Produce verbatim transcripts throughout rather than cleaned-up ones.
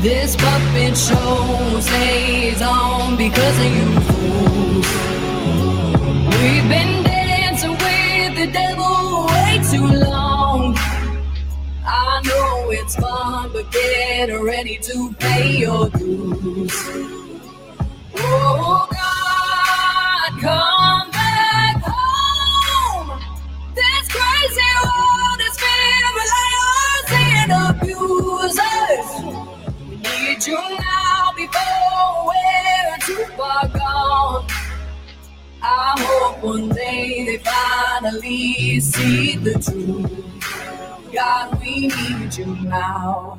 This puppet show stays on because of you fools. We've been dancing with the devil way too long. I know it's fun, but get ready to pay your dues. Oh God, come back home. This crazy world is filled with liars and abusers. We need you now before we're too far gone. I hope one day they finally see the truth. God, we need you now.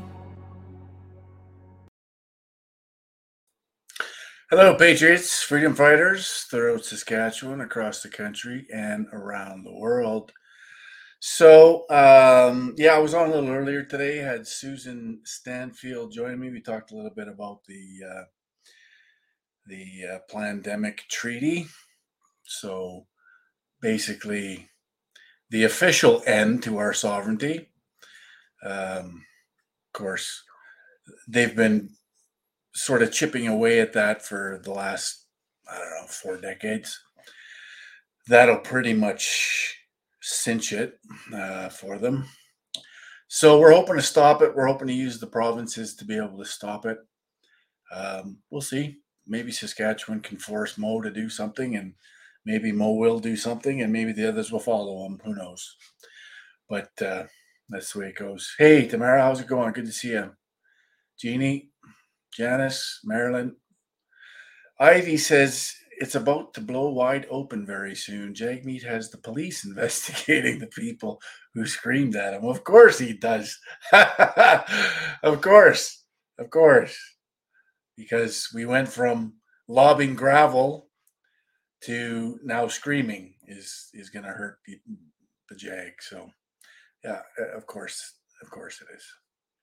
Hello, Patriots, freedom fighters throughout Saskatchewan, across the country, and around the world. So, um, yeah, I was on a little earlier today. I had Susan Stanfield join me. We talked a little bit about the uh, the uh, pandemic treaty. So, basically, the official end to our sovereignty. Um, of course, they've been sort of chipping away at that for the last, I don't know, four decades. That'll pretty much cinch it uh, for them. So we're hoping to stop it. We're hoping to use the provinces to be able to stop it. Um, we'll see. Maybe Saskatchewan can force Mo to do something, and maybe Mo will do something, and maybe the others will follow him. Who knows? But uh, that's the way it goes. Hey, Tamara, how's it going? Good to see you. Jeannie, Janice, Marilyn. Ivy says it's about to blow wide open very soon. Jagmeet has the police investigating the people who screamed at him. Of course he does. Of course. Of course. Because we went from lobbing gravel to now screaming is is going to hurt the, the Jag. So, yeah, of course. Of course it is.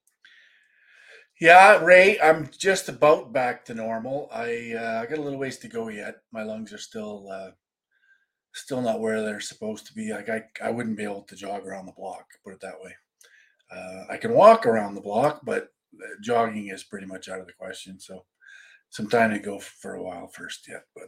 Yeah, Ray, I'm just about back to normal. I uh, I got a little ways to go yet. My lungs are still uh, still not where they're supposed to be. Like I, I wouldn't be able to jog around the block, put it that way. Uh, I can walk around the block, but jogging is pretty much out of the question. So some time to go for a while first yet. But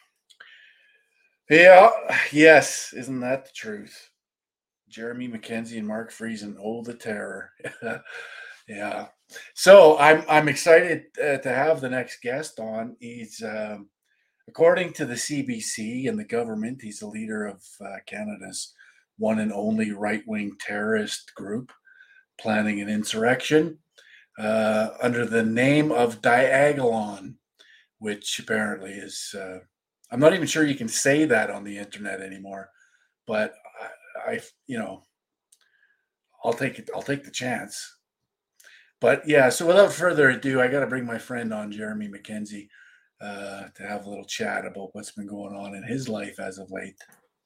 yeah, yes, isn't that the truth? Jeremy McKenzie and Mark Friesen, oh, the terror. Yeah. So I'm I'm excited uh, to have the next guest on. He's um, according to the C B C and the government, he's the leader of uh, Canada's one and only right-wing terrorist group planning an insurrection uh, under the name of Diagolon, which apparently is uh, I'm not even sure you can say that on the internet anymore, but I, I you know I'll take it. I'll take the chance. But yeah, so without further ado, I got to bring my friend on, Jeremy McKenzie, uh, to have a little chat about what's been going on in his life as of late.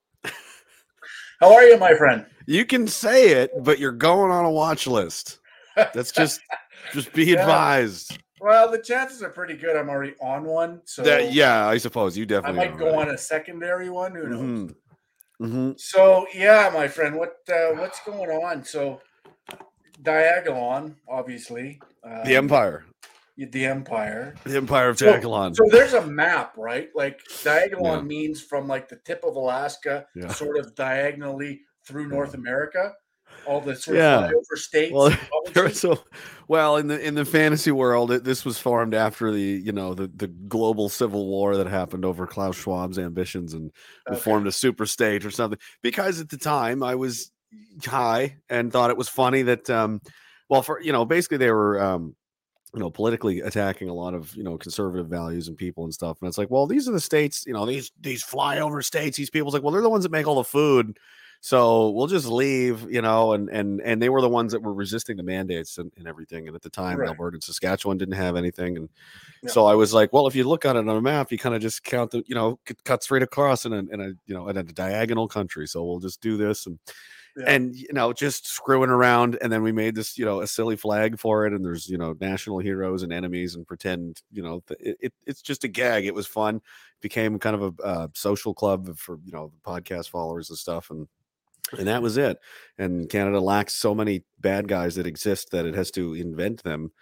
How are you, my friend? You can say it, but you're going on a watch list. That's just, just be yeah. advised. Well, the chances are pretty good. I'm already on one, so that, yeah, I suppose you definitely. I might go on a secondary one. Who knows? Mm-hmm. Mm-hmm. So yeah, my friend, what uh, what's going on? So. Diagolon, obviously. Um, the Empire. The Empire. The Empire of Diagolon. So, so there's a map, right? Like Diagolon yeah. means from like the tip of Alaska, yeah. sort of diagonally through North America, all the sort yeah. of flyover states. Well, there was so, well, in the in the fantasy world, it, this was formed after the you know the the global civil war that happened over Klaus Schwab's ambitions, and we okay. formed a super state or something. Because at the time, I was high and thought it was funny that um well for you know basically they were um you know politically attacking a lot of you know conservative values and people and stuff, and it's like, well, these are the states, you know these these flyover states, these people's like, well, they're the ones that make all the food, so we'll just leave, you know and and and they were the ones that were resisting the mandates and, and everything, and at the time right. Alberta and Saskatchewan didn't have anything, and yeah. so I was like, well, if you look at it on a map, you kind of just count the you know cut straight across in a, in a you know in a diagonal country, so we'll just do this and Yeah. And, you know, just screwing around. And then we made this, you know, a silly flag for it. And there's, you know, national heroes and enemies and pretend, you know, it, it it's just a gag. It was fun. It became kind of a uh, social club for, you know, podcast followers and stuff. And and that was it. And Canada lacks so many bad guys that exist that it has to invent them.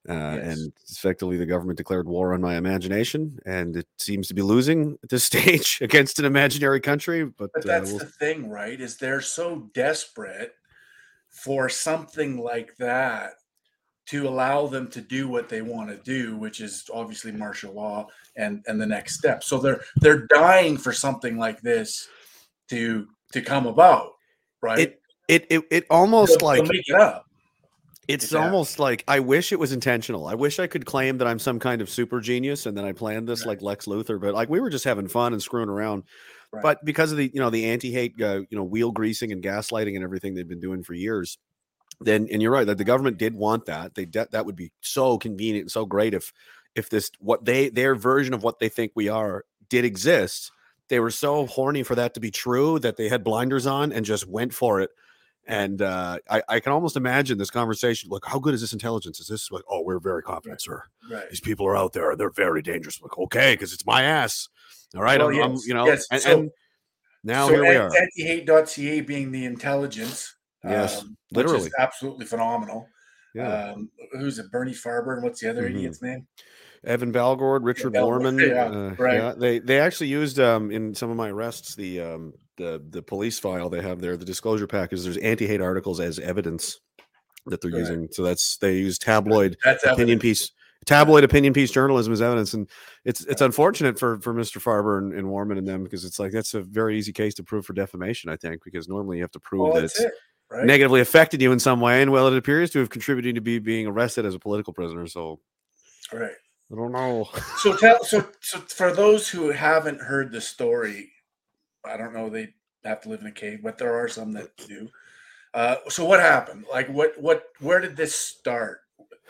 Uh, Yes. and effectively, the government declared war on my imagination, and it seems to be losing at this stage against an imaginary country. But, But uh, that's we'll the thing, right? Is they're so desperate for something like that to allow them to do what they want to do, which is obviously martial law and and the next step. So they're they're dying for something like this to to come about, right? it it it it almost They'll, like they'll make it up. it's Exactly. almost like I wish it was intentional. I wish I could claim that I'm some kind of super genius and then I planned this Right. like Lex Luthor, but like we were just having fun and screwing around. Right. But because of the you know the anti-hate uh, you know wheel greasing and gaslighting and everything they've been doing for years, then and you're right that the government did want that. They de- that would be so convenient and so great if if this what they their version of what they think we are did exist. They were so horny for that to be true that they had blinders on and just went for it. And uh, I, I can almost imagine this conversation. Like, how good is this intelligence? Is this like, oh, we're very confident, sir. Right. These people are out there. They're very dangerous. Like, okay, because it's my ass. All right. Well, I'm, I'm, yes, you know, yes. and, So- and now so here we are. anti hate dot c a being the intelligence. Yes, um, which literally. is absolutely phenomenal. Yeah. Um, who's it? Bernie Farber, and what's the other Mhm. idiot's name? Evan Balgord, Richard Balgord, Borman. yeah, uh, right. yeah, they they actually used um, in some of my arrests the um, the the police file they have there, the disclosure package. There's anti-hate articles as evidence that they're Correct. using. So that's they use tabloid That's opinion evidence. piece, tabloid opinion piece journalism as evidence, and it's it's unfortunate for for Mister Farber and, and Warman and them because it's like that's a very easy case to prove for defamation. I think because normally you have to prove Well, that that's it's it, right? negatively affected you in some way, and well, it appears to have contributed to be being arrested as a political prisoner. So Right. I don't know. So tell so so for those who haven't heard the story, I don't know, they have to live in a cave, but there are some that do. Uh, so what happened? Like what what where did this start?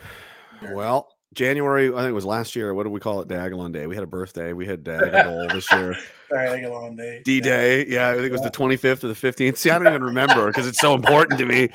Well, January, I think it was last year. What do we call it? Diagolon Day. We had a birthday. We had Diagol this year. Diagolon Day. D Day. Yeah, I think it was the twenty-fifth or the fifteenth. See, I don't even remember because it's so important to me.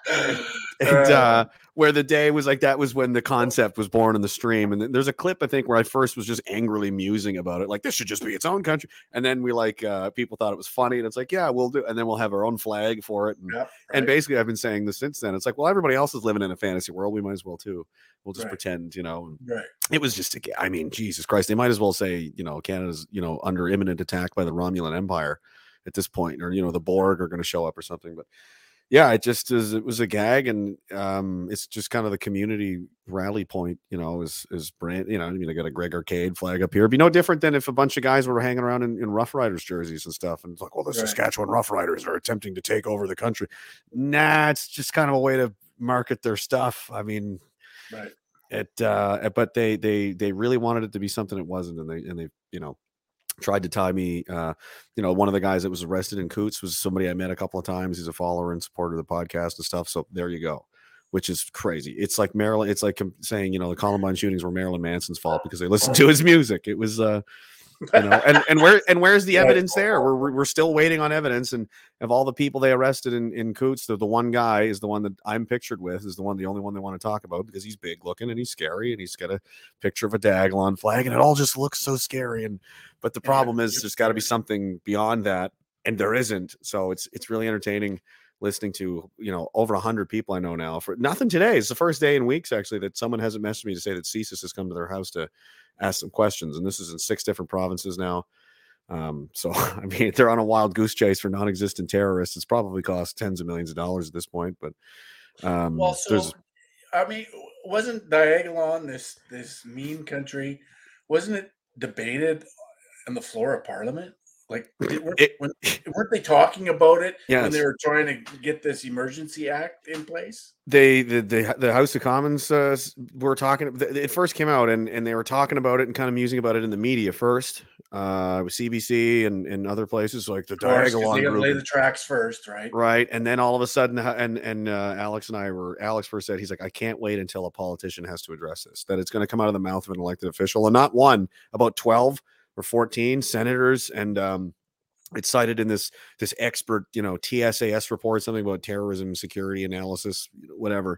And uh, where the day was like that was when the concept was born in the stream. And then there's a clip I think where I first was just angrily musing about it, like this should just be its own country. And then we like uh, people thought it was funny, and it's like, yeah, we'll do. And then we'll have our own flag for it. And, Yep, and right. basically, I've been saying this since then. It's like, well, everybody else is living in a fantasy world. We might as well too. We'll just Right. pretend, you know. Right. It was just, a, I mean, Jesus Christ, they might as well say, you know, Canada's, you know, under imminent attack by the Romulan Empire at this point, or, you know, the Borg are going to show up or something. But yeah, it just is, it was a gag. And um, it's just kind of the community rally point, you know, is, is brand, you know, I mean, I got a Greg Arcade flag up here. It'd be no different than if a bunch of guys were hanging around in, in Rough Riders jerseys and stuff. And it's like, well, the Right. Saskatchewan Rough Riders are attempting to take over the country. Nah, it's just kind of a way to market their stuff. I mean, Right. it uh but they they they really wanted it to be something it wasn't, and they and they you know tried to tie me. uh you know one of the guys that was arrested in Coots was somebody I met a couple of times. He's a follower and supporter of the podcast and stuff, so there you go, which is crazy. It's like Marilyn, it's like saying, you know, the Columbine shootings were Marilyn Manson's fault because they listened to his music. It was uh you know, and and where and where's the Right. evidence there? We're we're still waiting on evidence. And of all the people they arrested in in Coots, the, the one guy is the one that I'm pictured with, is the one, the only one they want to talk about because he's big looking and he's scary and he's got a picture of a Diagolon flag and it all just looks so scary. And but the Yeah, problem is it's there's got to be scary. something beyond that, and there isn't. So it's it's really entertaining listening to, you know, over a hundred people I know now for nothing today. It's the first day in weeks actually that someone hasn't messaged me to say that CSIS has come to their house to ask some questions, and this is in six different provinces now. Um, so I mean, they're on a wild goose chase for non-existent terrorists. It's probably cost tens of millions of dollars at this point, but um, Well, so there's I mean, wasn't Diagolon this this mean country? Wasn't it debated on the floor of Parliament? Like, did, weren't, It- when, weren't they talking about it when Yes. they were trying to get this emergency act in place? they the, the the House of Commons uh, s- were talking. th- It first came out, and and they were talking about it and kind of musing about it in the media first, uh, with C B C and and other places like the Of course, 'cause Diagolon they got to group. lay the tracks first, right? Right. And then all of a sudden, uh, and and uh, Alex and I were, Alex first said, he's like, I can't wait until a politician has to address this, that it's going to come out of the mouth of an elected official, and not one, about twelve or fourteen senators. And um, it's cited in this this expert, you know, T S A S report, something about terrorism, security analysis, whatever.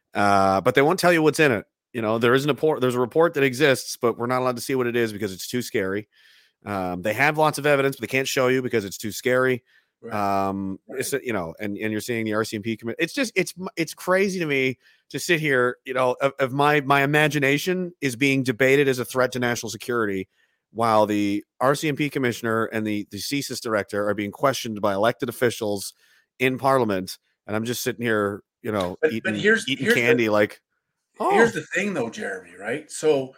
Uh, but they won't tell you what's in it. You know, there isn't a report, there's a report that exists, but we're not allowed to see what it is because it's too scary. Um, they have lots of evidence, but they can't show you because it's too scary. Right. Um, it's, you know, and, and you're seeing the R C M P commit. It's just, it's, it's crazy to me to sit here, you know, of, of my my imagination is being debated as a threat to national security, while the R C M P commissioner and the the C S I S director are being questioned by elected officials in Parliament, and I'm just sitting here, you know, But, eating but here's eating here's candy the, like, oh, here's the thing, though, Jeremy. Right? So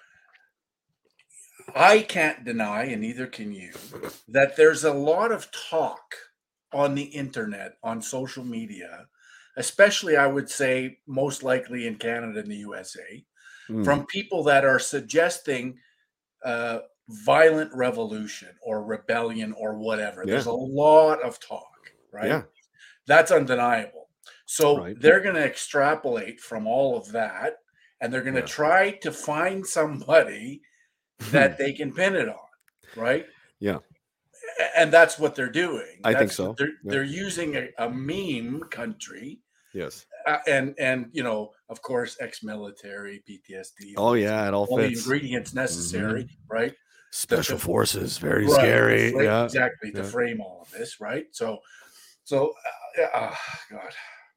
I can't deny, and neither can you, that there's a lot of talk on the internet, on social media, especially I would say most likely in Canada and the U S A, mm, from people that are suggesting uh, violent revolution or rebellion or whatever. yeah, There's a lot of talk, right? yeah, That's undeniable. So right, they're going to extrapolate from all of that, and they're going to yeah, try to find somebody that they can pin it on, right? yeah, A- And that's what they're doing. I think That's what so. they're Yeah. they're using a, a meme country, Yes. uh, and and you know, of course, ex-military, P T S D, all Oh these, yeah, it all all the fits. ingredients necessary, Mhm. right? Special the- forces, very Right, to scary. frame- Yeah, exactly, to yeah. frame all of this, right? So, so, uh, uh, God,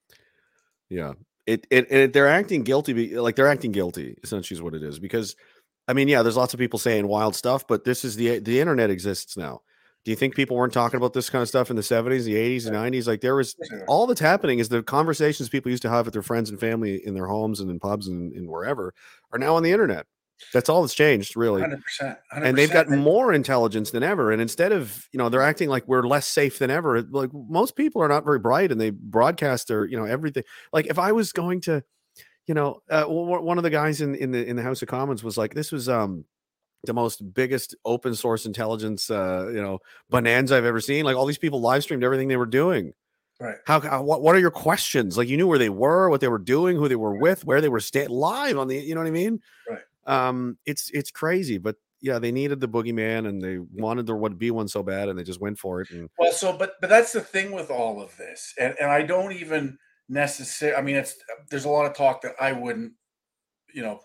Yeah. It, it it they're acting guilty, be- like they're acting guilty. Essentially, is what it is. Because, I mean, yeah, there's lots of people saying wild stuff, but this is the the internet exists now. Do you think people weren't talking about this kind of stuff in the seventies, the eighties, and nineties? Like there was Sure. all that's happening is the conversations people used to have with their friends and family in their homes and in pubs and, and wherever are now on the internet. That's all that's changed, really. hundred percent, And they've got more intelligence than ever. And instead of, you know, they're acting like we're less safe than ever. Like most people are not very bright, and they broadcast their, you know, everything. Like if I was going to, you know, uh, w- one of the guys in, in the in the House of Commons was like, this was um the most biggest open source intelligence, uh, you know, bonanza I've ever seen. Like all these people live streamed everything they were doing. right. How, how what, what are your questions? Like you knew where they were, what they were doing, who they were with, where they were staying live on the, you know what I mean? Right. Um, it's it's crazy, but yeah, they needed the boogeyman and they wanted there to be one so bad, and they just went for it. And Well, so but but that's the thing with all of this, and and I don't even necessarily. I mean, it's there's a lot of talk that I wouldn't, you know,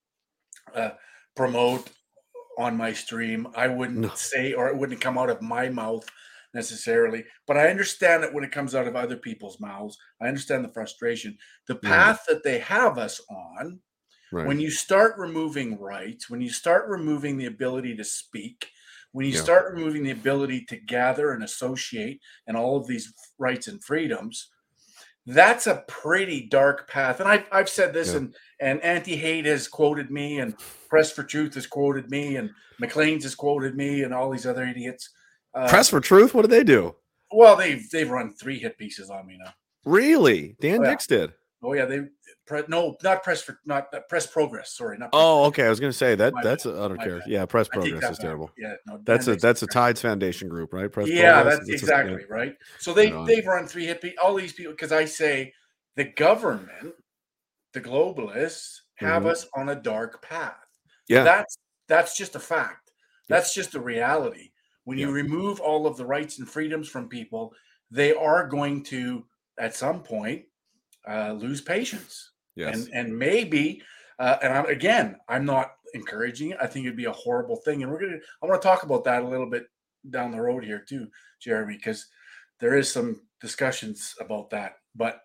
uh, promote on my stream. I wouldn't No. say, or it wouldn't come out of my mouth necessarily. But I understand that when it comes out of other people's mouths, I understand the frustration. The Yeah. path that they have us on. right, When you start removing rights, when you start removing the ability to speak, when you Yeah. start removing the ability to gather and associate and all of these rights and freedoms, that's a pretty dark path. And I've, I've said this, Yeah. and, and Anti-Hate has quoted me, and Press for Truth has quoted me, and McLean's has quoted me, and all these other idiots. Uh, Press for Truth. What did they do? well, they've, they've run three hit pieces on me now. Really? Dan Oh, yeah. Dix did. Oh, yeah. They pre, no, not Press for, not uh, Press Progress. Sorry. Not Press Oh, okay. I was going to say that. My That's bad, I don't my care. bad. Yeah, Press I take Progress that is back. terrible. Yeah, no, That's Dan a Dix- that's a Tides Foundation group, right? Press Yeah, Progress. that's It's a- exactly yeah. right. So they Right on. they've run three hit pe- all these people, because I say the government, the globalists have Mhm. us on a dark path. Yeah, That's that's just a fact. Yeah. That's just a reality. When you Yeah. remove all of the rights and freedoms from people, they are going to at some point uh, lose patience. yes, And and maybe uh, and I'm again, I'm not encouraging it. I think it'd be a horrible thing. And we're gonna I want to talk about that a little bit down the road here too, Jeremy, because there is some discussions about that. But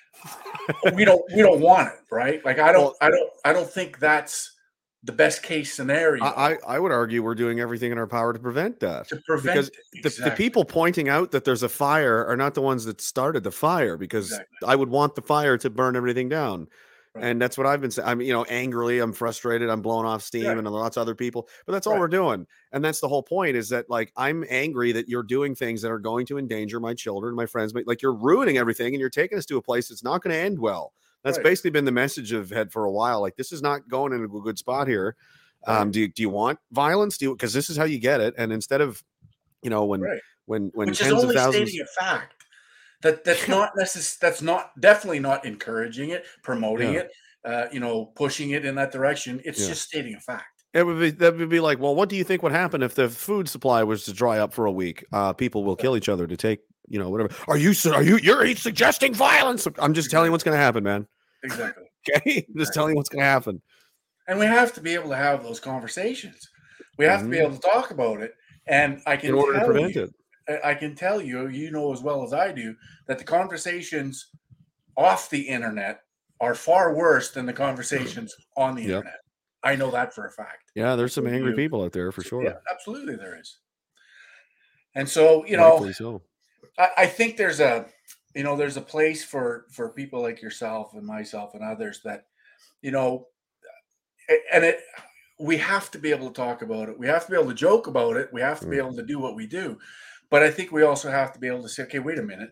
we don't we don't want it, right? Like I don't Well- I don't I don't think that's the best case scenario I, I I would argue we're doing everything in our power to prevent that. to prevent because it. The, the Exactly. people pointing out that there's a fire are not the ones that started the fire, because Exactly. I would want the fire to burn everything down. Right. And that's what I've been saying. I'm, you know, angrily, I'm frustrated, I'm blowing off steam, Right. and lots of other people, but that's all Right. we're doing. And that's the whole point, is that like I'm angry that you're doing things that are going to endanger my children, my friends, but like you're ruining everything, and you're taking us to a place that's not going to end well. That's Right. basically been the message of Head for a while. Like this is not going in a good spot here. Um, Right. do you do you want violence? Do you, because this is how you get it. And instead of, you know, when Right. when when Which is tens of only thousands, stating a fact. That that's not necess- that's not definitely not encouraging it, promoting Yeah. it, uh, you know, pushing it in that direction. It's Yeah. just stating a fact. it would be that would be like, well, what do you think would happen if the food supply was to dry up for a week? Uh, people will kill each other to take, you know, whatever. Are you su- are you you're suggesting violence? I'm just telling you what's going to happen, man. Exactly. Okay, I'm just telling you what's going to happen. And we have to be able to have those conversations. We have to be Mhm. able to talk about it. And I can In order to tell prevent you, it. I I can tell you, you know as well as I do, that the conversations off the internet are far worse than the conversations on the Yep. internet. I know that for a fact. Yeah, there's some So angry you- people out there for so, sure. Yeah, absolutely there is. And so, you Rightfully know, so. I, I think there's a, you know, there's a place for for people like yourself and myself and others that, you know, a- and it, we have to be able to talk about it. We have to be able to joke about it. We have to be Mm. able to do what we do. But I think we also have to be able to say, okay, wait a minute.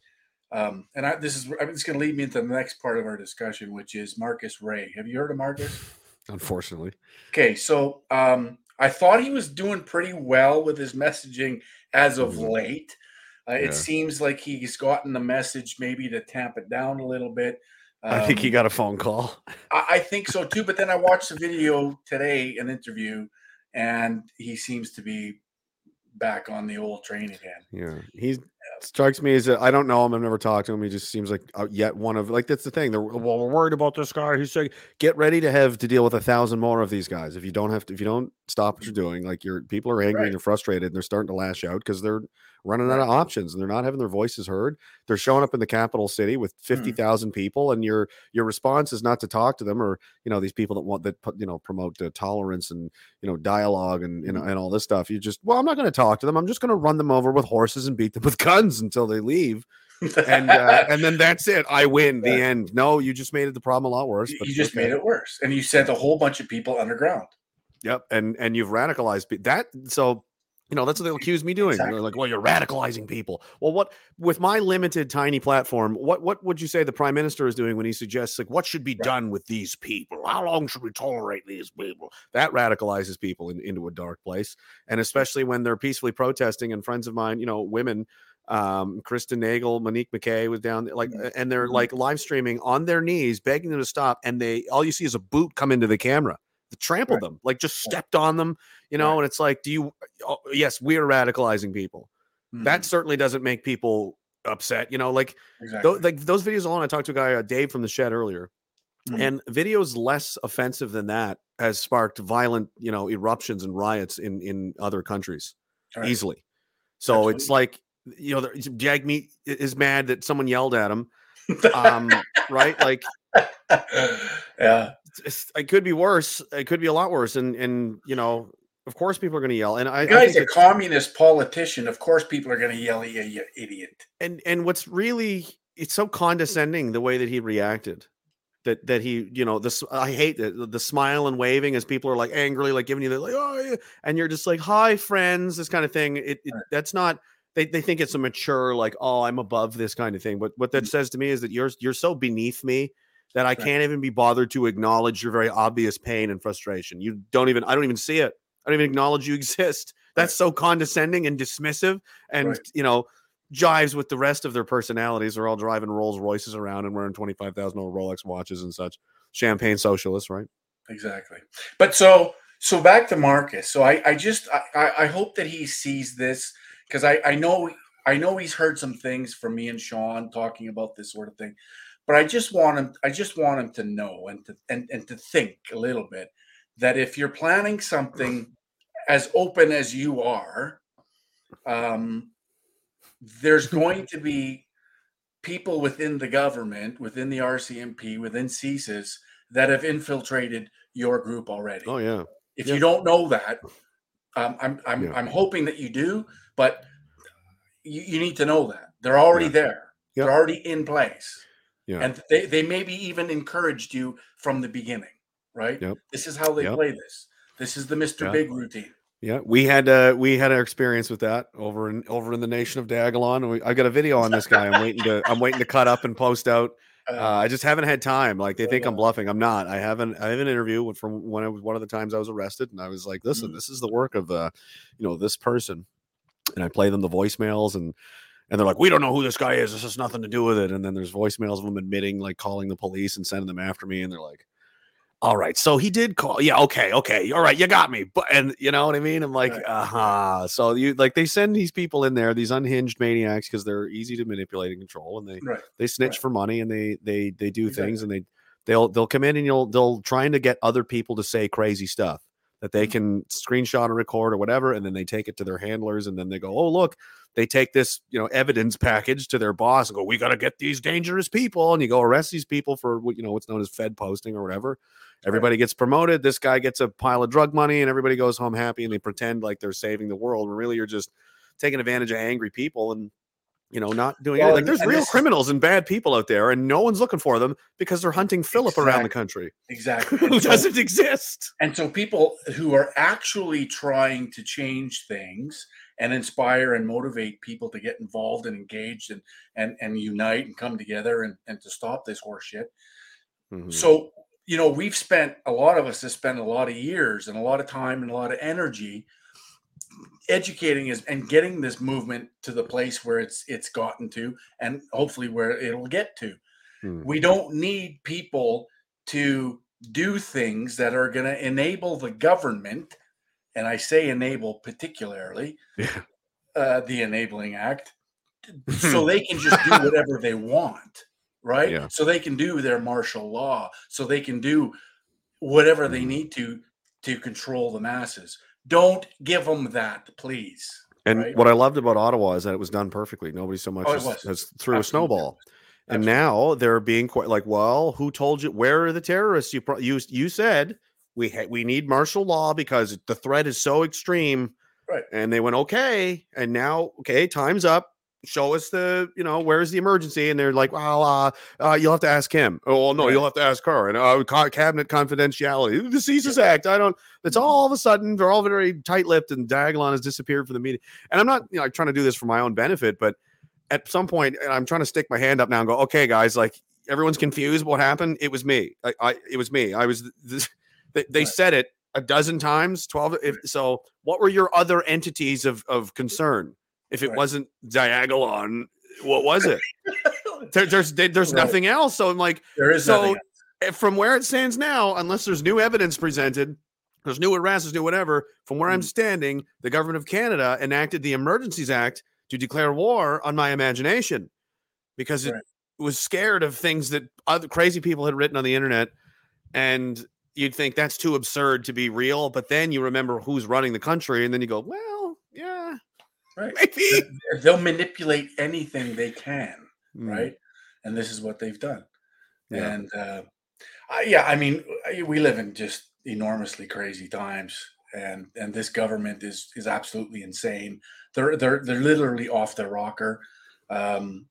Um, and I, this is I mean, it's going to lead me into the next part of our discussion, which is Marcus Ray. Have you heard of Marcus? Unfortunately. Okay, so um, I thought he was doing pretty well with his messaging as of Mhm. late. Uh, Yeah. It seems like he's gotten the message maybe to tamp it down a little bit. I think he Um, got a phone call. I, I think so too. But then I watched the video today, an interview, and he seems to be back on the old train again. Yeah, he strikes me as a, I don't know him. I've never talked to him. He just seems like uh, yet one of like that's the thing. They're well, we're worried about this guy. He's saying, get ready to have to deal with a thousand more of these guys. If you don't have to, if you don't stop what you're doing, like your people are angry Right. and they're frustrated and they're starting to lash out because they're running out Right. of options and they're not having their voices heard. They're showing up in the capital city with fifty thousand people, and your your response is not to talk to them or you know these people that want that put- you know promote uh, tolerance and you know dialogue and you know, and all this stuff. You just well, I'm not going to talk to them. I'm just going to run them over with horses and beat them with guns until they leave, and uh, and then that's it. I win. The Right. end. No, you just made it the problem a lot worse. You But you it's just okay. made it worse, and you sent a whole bunch of people underground. Yep, and and you've radicalized pe- that. So you know that's what they'll accuse me doing. Exactly. They're like, well, you're radicalizing people. Well, what with my limited tiny platform, what what would you say the prime minister is doing when he suggests like what should be Right. done with these people? How long should we tolerate these people? That radicalizes people in, into a dark place, and especially when they're peacefully protesting. And friends of mine, you know, women. Um, Kristen Nagel, Monique McKay was down there, like, Mhm. and they're Mhm. like live streaming on their knees, begging them to stop. And they all you see is a boot come into the camera. Trampled Right. them, like just Right. stepped on them, you know. Right. And it's like, do you? Oh, yes, we are radicalizing people. That Mhm. certainly doesn't make people upset, you know. Like, Exactly. those, like those videos alone. I talked to a guy, uh, Dave from the Shed earlier, Mhm. and videos less offensive than that has sparked violent, you know, eruptions and riots in in other countries Right. easily. So it's Absolutely. like, you know, there- Jag Meat is mad that someone yelled at him, um, right? Like, yeah. it's, it could be worse. It could be a lot worse. And and you know, of course, people are going to yell. And I, I The guy's think a it's, communist politician. Of course, people are going to yell at you, you idiot. and and what's really it's so condescending the way that he reacted. That that he, you know, this I hate the the smile and waving as people are like angrily like giving you the like oh yeah, and you're just like hi friends, this kind of thing. It, it Right. that's not. They, they think it's a mature like oh I'm above this kind of thing. But what that Mhm. says to me is that you're you're so beneath me that I Right. can't even be bothered to acknowledge your very obvious pain and frustration. You don't even I don't even see it. I don't even acknowledge you exist. That's so condescending and dismissive, and Right. you know jives with the rest of their personalities. They're all driving Rolls Royces around and wearing twenty-five thousand dollars Rolex watches and such. Champagne socialists, right? Exactly. But so so back to Marcus. So I I just I I I hope that he sees this because I I know I know he's heard some things from me and Sean talking about this sort of thing. But I just want him I just want him to know and to and, and to think a little bit that if you're planning something as open as you are, um, there's going to be people within the government, within the R C M P, within C S I S that have infiltrated your group already. Oh yeah. If Yeah. you don't know that, um, I'm I'm Yeah. I'm hoping that you do, but you, you need to know that they're already Yeah. there. Yep. They're already in place, Yeah. and they they maybe even encouraged you from the beginning. Right? Yep. This is how they Yep. play this. This is the Mister Yeah. Big routine. Yeah, we had uh we had our experience with that over in over in the nation of Dagalon. We, I got a video on this guy. I'm waiting to I'm waiting to cut up and post out. Uh, Uh, I just haven't had time. Like they think I'm Yeah. bluffing. I'm not. I haven't. I have an interview with, from when I was one of the times I was arrested, and I was like, "Listen, Mhm. this is the work of uh, you know, this person." And I play them the voicemails, and and they're like, "We don't know who this guy is. This has nothing to do with it." And then there's voicemails of them admitting, like calling the police and sending them after me, and they're like, all right, so he did call. Yeah, okay, okay, all right, you got me. But and you know what I mean? I'm like, Right. uh-huh. So you like they send these people in there, these unhinged maniacs, because they're easy to manipulate and control, and they Right. they snitch Right. for money and they they they do Exactly. things and they they'll they'll come in and you'll they'll trying to get other people to say crazy stuff. that they can screenshot or record or whatever, and then they take it to their handlers, and then they go, oh, look, they take this, you know, evidence package to their boss and go, we got to get these dangerous people, and you go arrest these people for what, you know, what's known as Fed posting or whatever. Everybody right. gets promoted. This guy gets a pile of drug money, and everybody goes home happy, and they pretend like they're saving the world. And really, you're just taking advantage of angry people and, you know, not doing well, anything. Like, there's real this, criminals and bad people out there, and no one's looking for them because they're hunting Philip exactly, around the country. Exactly. Who so, doesn't exist. And so people who are actually trying to change things and inspire and motivate people to get involved and engaged and and, and unite and come together and, and to stop this horse shit. Mm-hmm. So, you know, we've spent, a lot of us have spent a lot of years and a lot of time and a lot of energy educating us and getting this movement to the place where it's it's gotten to, and hopefully where it'll get to. Hmm. We don't need people to do things that are going to enable the government, and I say enable particularly, yeah. uh, the Enabling Act, so they can just do whatever they want, right? Yeah. So they can do their martial law, so they can do whatever hmm. they need to to control the masses. Don't give them that, please. And right? what I loved about Ottawa is that it was done perfectly. Nobody so much oh, as, as threw Absolutely. a snowball. And Absolutely. now they're being quite like, well, who told you? Where are the terrorists? You pro- you, you said we ha- we need martial law because the threat is so extreme. Right. And they went, okay. And now, okay, time's up. Show us the, you know, where's the emergency? And they're like, well, uh, uh, you'll have to ask him. Oh, no, right. you'll have to ask her. And uh, cabinet confidentiality, the CSIS yeah. Act. I don't, it's all of a sudden, they're all very tight-lipped, and Diagolon has disappeared from the meeting. And I'm not, you know, trying to do this for my own benefit, but at some point, and I'm trying to stick my hand up now and go, okay, guys, like, everyone's confused what happened. It was me. I, I it was me. I was, this, they, they right. said it a dozen times, twelve. If, so what were your other entities of, of concern? If it right. wasn't Diagolon, what was it? there, there's there, there's right. nothing else. So I'm like, there is so from where it stands now, unless there's new evidence presented, there's new arrests, there's new whatever. From where mm. I'm standing, the government of Canada enacted the Emergencies Act to declare war on my imagination because it right. was scared of things that other crazy people had written on the internet, and you'd think that's too absurd to be real. But then you remember who's running the country, and then you go, well, yeah. Right. Maybe. They'll manipulate anything they can, mm. right? And this is what they've done. Yeah. And uh, I, yeah, I mean, we live in just enormously crazy times, and and this government is is absolutely insane. They're they're they're literally off their rocker. Um,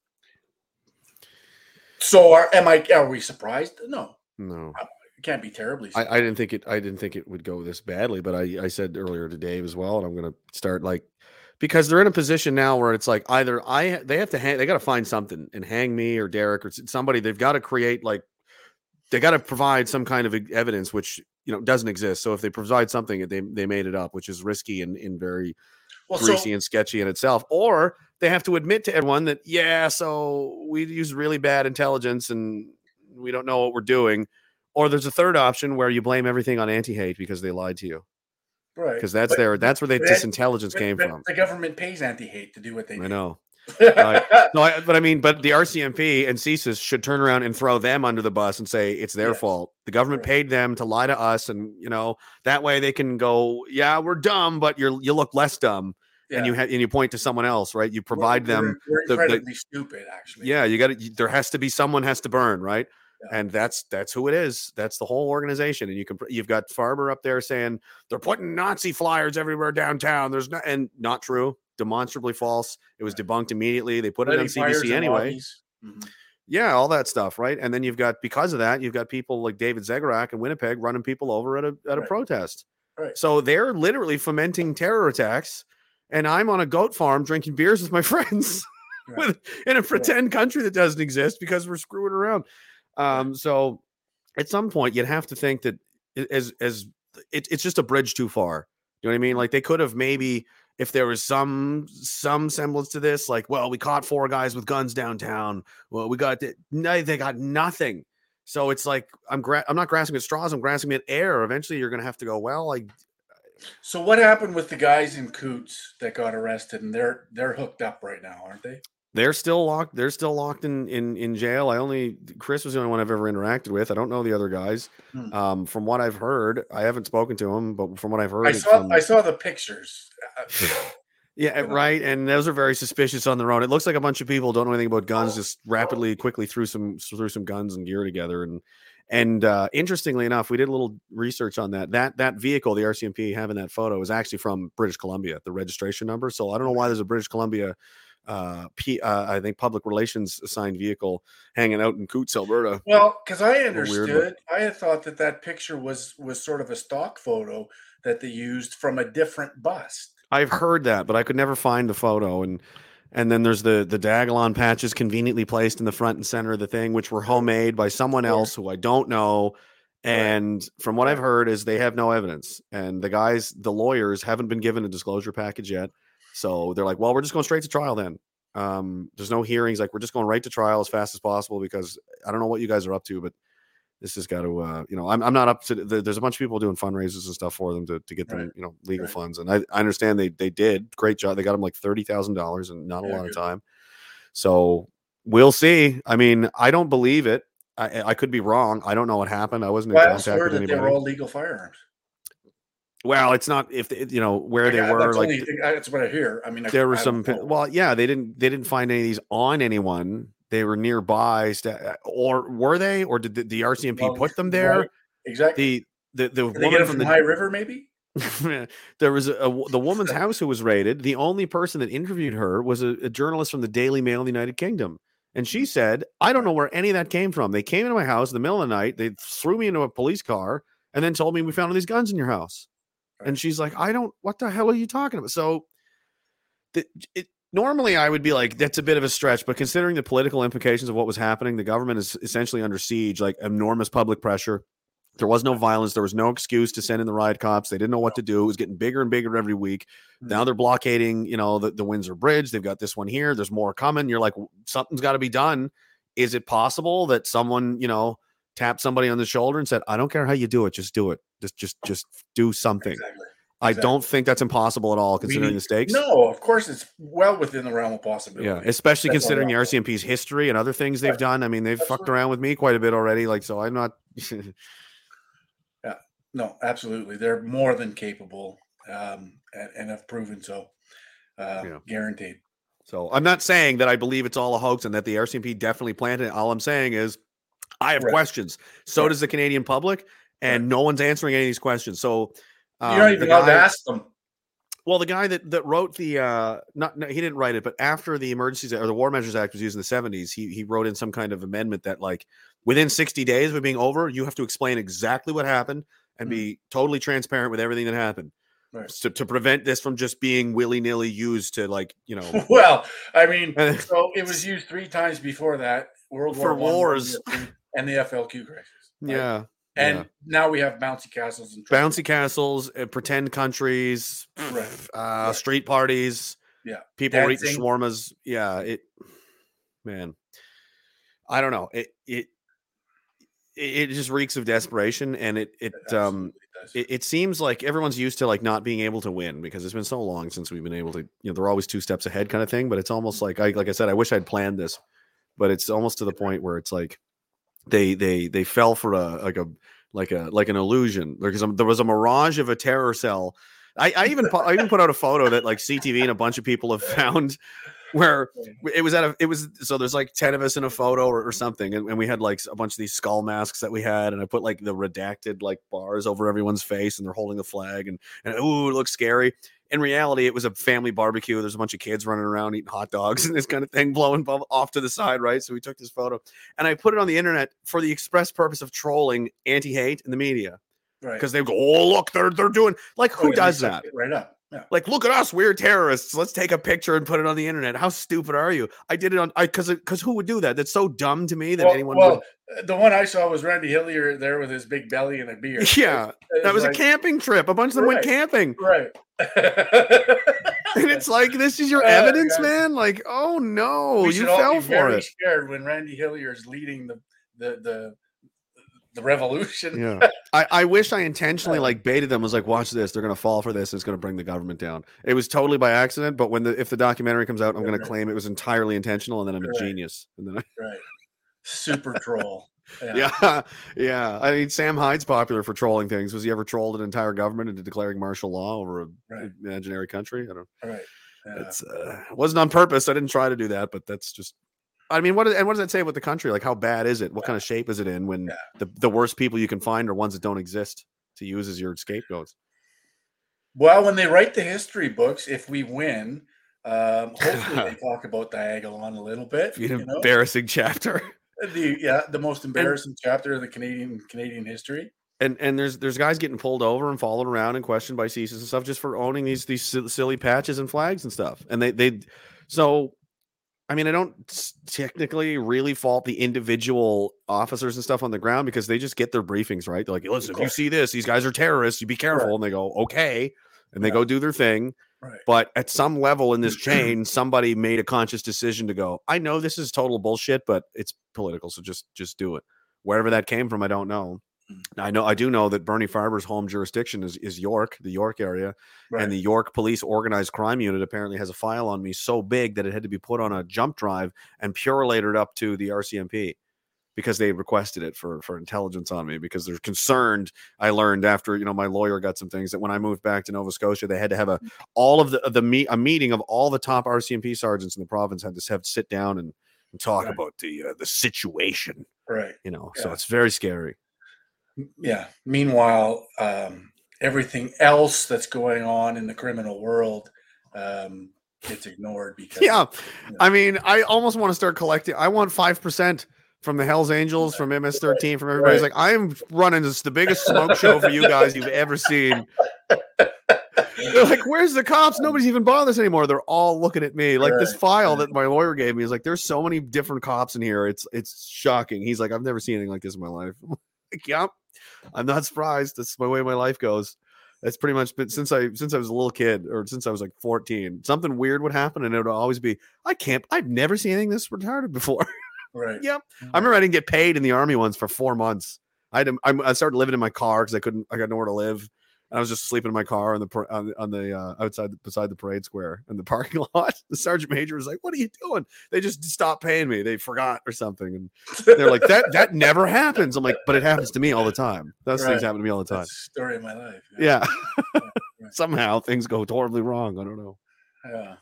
so are am I? Are we surprised? No, no. It can't be terribly I, I didn't think it. I didn't think it would go this badly, but I I said earlier to Dave as well, and I'm going to start like. Because they're in a position now where it's like either I they have to hang, they got to find something and hang me or Derek or somebody. They've got to create like they got to provide some kind of evidence which you know doesn't exist. So if they provide something, they they made it up, which is risky and, and very well, greasy so, and sketchy in itself. Or they have to admit to everyone that yeah, so we use really bad intelligence and we don't know what we're doing. Or there's a third option where you blame everything on anti-hate because they lied to you. Right, because that's but, their that's where they but, disintelligence but, came but from. The government pays anti-hate to do what they do. I know. right. No, I, but I mean, but the R C M P and CSIS should turn around and throw them under the bus and say it's their yes. fault. The government right. paid them to lie to us, and you know that way they can go, yeah, we're dumb, but you're you look less dumb, yeah. and you ha- and you point to someone else, right? You provide we're, them. We're, we're incredibly the, stupid, actually. Yeah, you got to. There has to be someone has to burn, right? Yeah. And that's that's who it is. That's the whole organization. And you can you've got Farber up there saying they're putting Nazi flyers everywhere downtown. There's not and not true, demonstrably false. It was debunked immediately. They put Letting it on C B C anyway. Mm-hmm. Yeah, all that stuff, right? And then you've got because of that, you've got people like David Zegarak in Winnipeg running people over at a at a right. protest. Right. So they're literally fomenting terror attacks. And I'm on a goat farm drinking beers with my friends right. with, in a pretend right. country that doesn't exist because we're screwing around. Um, so at some point you'd have to think that as, as it, it's just a bridge too far. You know what I mean? Like they could have maybe, if there was some, some semblance to this, like, well, we caught four guys with guns downtown. Well, we got, the, no, they got nothing. So it's like, I'm gra- I'm not grasping at straws. I'm grasping at air. Eventually you're going to have to go, well, like, so what happened with the guys in Coots that got arrested and they're, they're hooked up right now, aren't they? They're still locked. They're still locked in, in in jail. I only Chris was the only one I've ever interacted with. I don't know the other guys. Hmm. Um, from what I've heard, I haven't spoken to him, but from what I've heard, I it's saw from, I saw the pictures. yeah, You know. right. And those are very suspicious on their own. It looks like a bunch of people don't know anything about guns, just rapidly, quickly threw some threw some guns and gear together. And and uh, interestingly enough, we did a little research on that. That that vehicle, the R C M P having that photo, is actually from British Columbia, the registration number. So I don't know why there's a British Columbia. Uh, P, uh, I think public relations assigned vehicle hanging out in Coots, Alberta. Well, because I Weird, understood, I had thought that that picture was was sort of a stock photo that they used from a different bust. I've heard that, but I could never find the photo. And and then there's the the Dagalon patches conveniently placed in the front and center of the thing, which were homemade by someone else who I don't know. And right. from what right. I've heard is they have no evidence. And the guys, the lawyers, haven't been given a disclosure package yet. So they're like, well, we're just going straight to trial then. Um, there's no hearings. Like, we're just going right to trial as fast as possible because I don't know what you guys are up to, but this has got to, uh, you know, I'm, I'm not up to the, there's a bunch of people doing fundraisers and stuff for them to, to get them, right. you know, legal right. funds. And I, I understand they, they did great job. They got them like thirty thousand dollars and not a yeah, lot good. of time. So we'll see. I mean, I don't believe it. I, I could be wrong. I don't know what happened. I wasn't in well, contact with anybody. They were all legal firearms. Well, it's not if you know where they yeah, were. That's, like only, that's what I hear. I mean, there I, were I some. Well, yeah, they didn't. They didn't find any of these on anyone. They were nearby, or were they? Or did the, the R C M P well, put them there? Right. Exactly. The the the did woman they get it from, from the High River, maybe. There was a, a the woman's house who was raided. The only person that interviewed her was a, a journalist from the Daily Mail in the United Kingdom, and she said, "I don't know where any of that came from. They came into my house in the middle of the night. They threw me into a police car, and then told me we found all these guns in your house." And she's like, I don't, what the hell are you talking about? So the, it, normally I would be like, that's a bit of a stretch, but considering the political implications of what was happening, the government is essentially under siege, like enormous public pressure. There was no violence. There was no excuse to send in the riot cops. They didn't know what to do. It was getting bigger and bigger every week. Mm-hmm. Now they're blockading, you know, the, the Windsor Bridge. They've got this one here. There's more coming. You're like, something's got to be done. Is it possible that someone, you know, tapped somebody on the shoulder and said, I don't care how you do it. Just do it. Just, just, just do something. Exactly. I exactly. don't think that's impossible at all, considering need, the stakes. No, of course it's well within the realm of possibility. Yeah, especially that's considering the R C M P's history and other things they've right. done. I mean, they've that's fucked right. around with me quite a bit already. Like, so I'm not. yeah, no, absolutely. They're more than capable um, and, and have proven so. Uh, yeah. Guaranteed. So I'm not saying that I believe it's all a hoax and that the R C M P definitely planted it. All I'm saying is I have right. questions. So right. does the Canadian public, and right. no one's answering any of these questions. So um, you're not even allowed to ask them. Well, the guy that, that wrote the uh, not no, he didn't write it, but after the Emergencies or the War Measures Act was used in the seventies, he he wrote in some kind of amendment that like within sixty days of it being over, you have to explain exactly what happened and mm-hmm. be totally transparent with everything that happened. Right. So to prevent this from just being willy-nilly used to like, you know. Well, I mean, so it was used three times before that, World War for One, wars and the F L Q crisis. Right? Yeah. And yeah. now we have bouncy castles and bouncy castles, uh, pretend countries, right. Uh, right. street parties. Yeah. People are eating shawarmas. Yeah. It, man, I don't know. It, it, it just reeks of desperation. And it, it, it um, It, it seems like everyone's used to like not being able to win because it's been so long since we've been able to, you know, they're always two steps ahead kind of thing. But it's almost like I, like I said, I wish I'd planned this, but it's almost to the point where it's like they, they, they fell for a, like a, like a, like an illusion because there was a mirage of a terror cell. I, I even, I even put out a photo that like C T V and a bunch of people have found where it was at a, it was, so there's like ten of us in a photo or, or something. And, and we had like a bunch of these skull masks that we had. And I put like the redacted like bars over everyone's face and they're holding the flag and, and ooh, it looks scary. In reality, it was a family barbecue. There's a bunch of kids running around eating hot dogs and this kind of thing blowing off to the side. Right. So we took this photo and I put it on the internet for the express purpose of trolling anti-hate in the media. Right. Because they go, oh, look, they're, they're doing like, who oh, yeah, does that? Right up. Yeah. Like, look at us, we're terrorists. Let's take a picture and put it on the internet. How stupid are you? I did it on I because because who would do that? That's so dumb to me that well, anyone well, would. The one I saw was Randy Hillier there with his big belly and a beard. Yeah, that was, was like, a camping trip. A bunch of them right, went camping. Right. And it's like, this is your uh, evidence, yeah. man. Like, oh no, we you fell for very it. Scared when Randy Hillier is leading the the the. The revolution. Yeah, I, I wish I intentionally like baited them. Was like, watch this. They're gonna fall for this. It's gonna bring the government down. It was totally by accident. But when the if the documentary comes out, I'm gonna claim it was entirely intentional, and then I'm a Right. genius. And then I, Right. Super troll. Yeah. yeah, yeah. I mean, Sam Hyde's popular for trolling things. Was he ever trolled an entire government into declaring martial law over a Right. imaginary country? I don't. Right. Yeah. It's uh, it wasn't on purpose. I didn't try to do that, but that's just. I mean, what and what does that say about the country? Like, how bad is it? What yeah. kind of shape is it in when yeah. the, the worst people you can find are ones that don't exist to use as your scapegoats? Well, when they write the history books, if we win, um, hopefully they talk about Diagolon a little bit. An you know? embarrassing chapter. The yeah, the most embarrassing and, chapter of the Canadian Canadian history. And and there's there's guys getting pulled over and followed around and questioned by C I S I S and stuff just for owning these these silly patches and flags and stuff. And they they so. I mean, I don't technically really fault the individual officers and stuff on the ground because they just get their briefings, right? They're like, listen, if you see this, these guys are terrorists, you be careful. Right. And they go, okay. And they yeah. go do their thing. Right. But at some level in this chain, somebody made a conscious decision to go, I know this is total bullshit, but it's political. So just, just do it. Wherever that came from, I don't know. I know I do know that Bernie Farber's home jurisdiction is, is York, the York area, right. and the York Police Organized Crime Unit apparently has a file on me so big that it had to be put on a jump drive and purelated up to the R C M P because they requested it for, for intelligence on me because they're concerned. I learned after, you know, my lawyer got some things that when I moved back to Nova Scotia, they had to have a all of the the meet a meeting of all the top R C M P sergeants in the province had to have to sit down and, and talk right. about the uh, the situation, right? You know, yeah. so it's very scary. Yeah. Meanwhile, um, everything else that's going on in the criminal world um, gets ignored because. Yeah, you know, I mean, I almost want to start collecting. I want five percent from the Hells Angels, right. from M S thirteen, right. from everybody's right. like, I am running this the biggest smoke show for you guys you've ever seen. They're like, where's the cops? Nobody's even bothering us anymore. They're all looking at me. Like right. this file that my lawyer gave me is like, there's so many different cops in here. It's it's shocking. He's like, I've never seen anything like this in my life. Like, yep. I'm not surprised. That's the way my life goes. That's pretty much been since I since I was a little kid, or since I was like fourteen. Something weird would happen, and it would always be, I can't. I've never seen anything this retarded before. Right. Yep. I remember I didn't get paid in the Army once for four months. I had to, I, I started living in my car because I couldn't. I got nowhere to live. I was just sleeping in my car on the on, on the uh, outside beside the parade square in the parking lot. The sergeant major was like, "What are you doing?" They just stopped paying me. They forgot or something, and they're like, "That that never happens." I'm like, "But it happens to me all the time. Those right. things happen to me all the time." That's the story of my life. Yeah. yeah. Right. Somehow things go horribly wrong. I don't know. Yeah.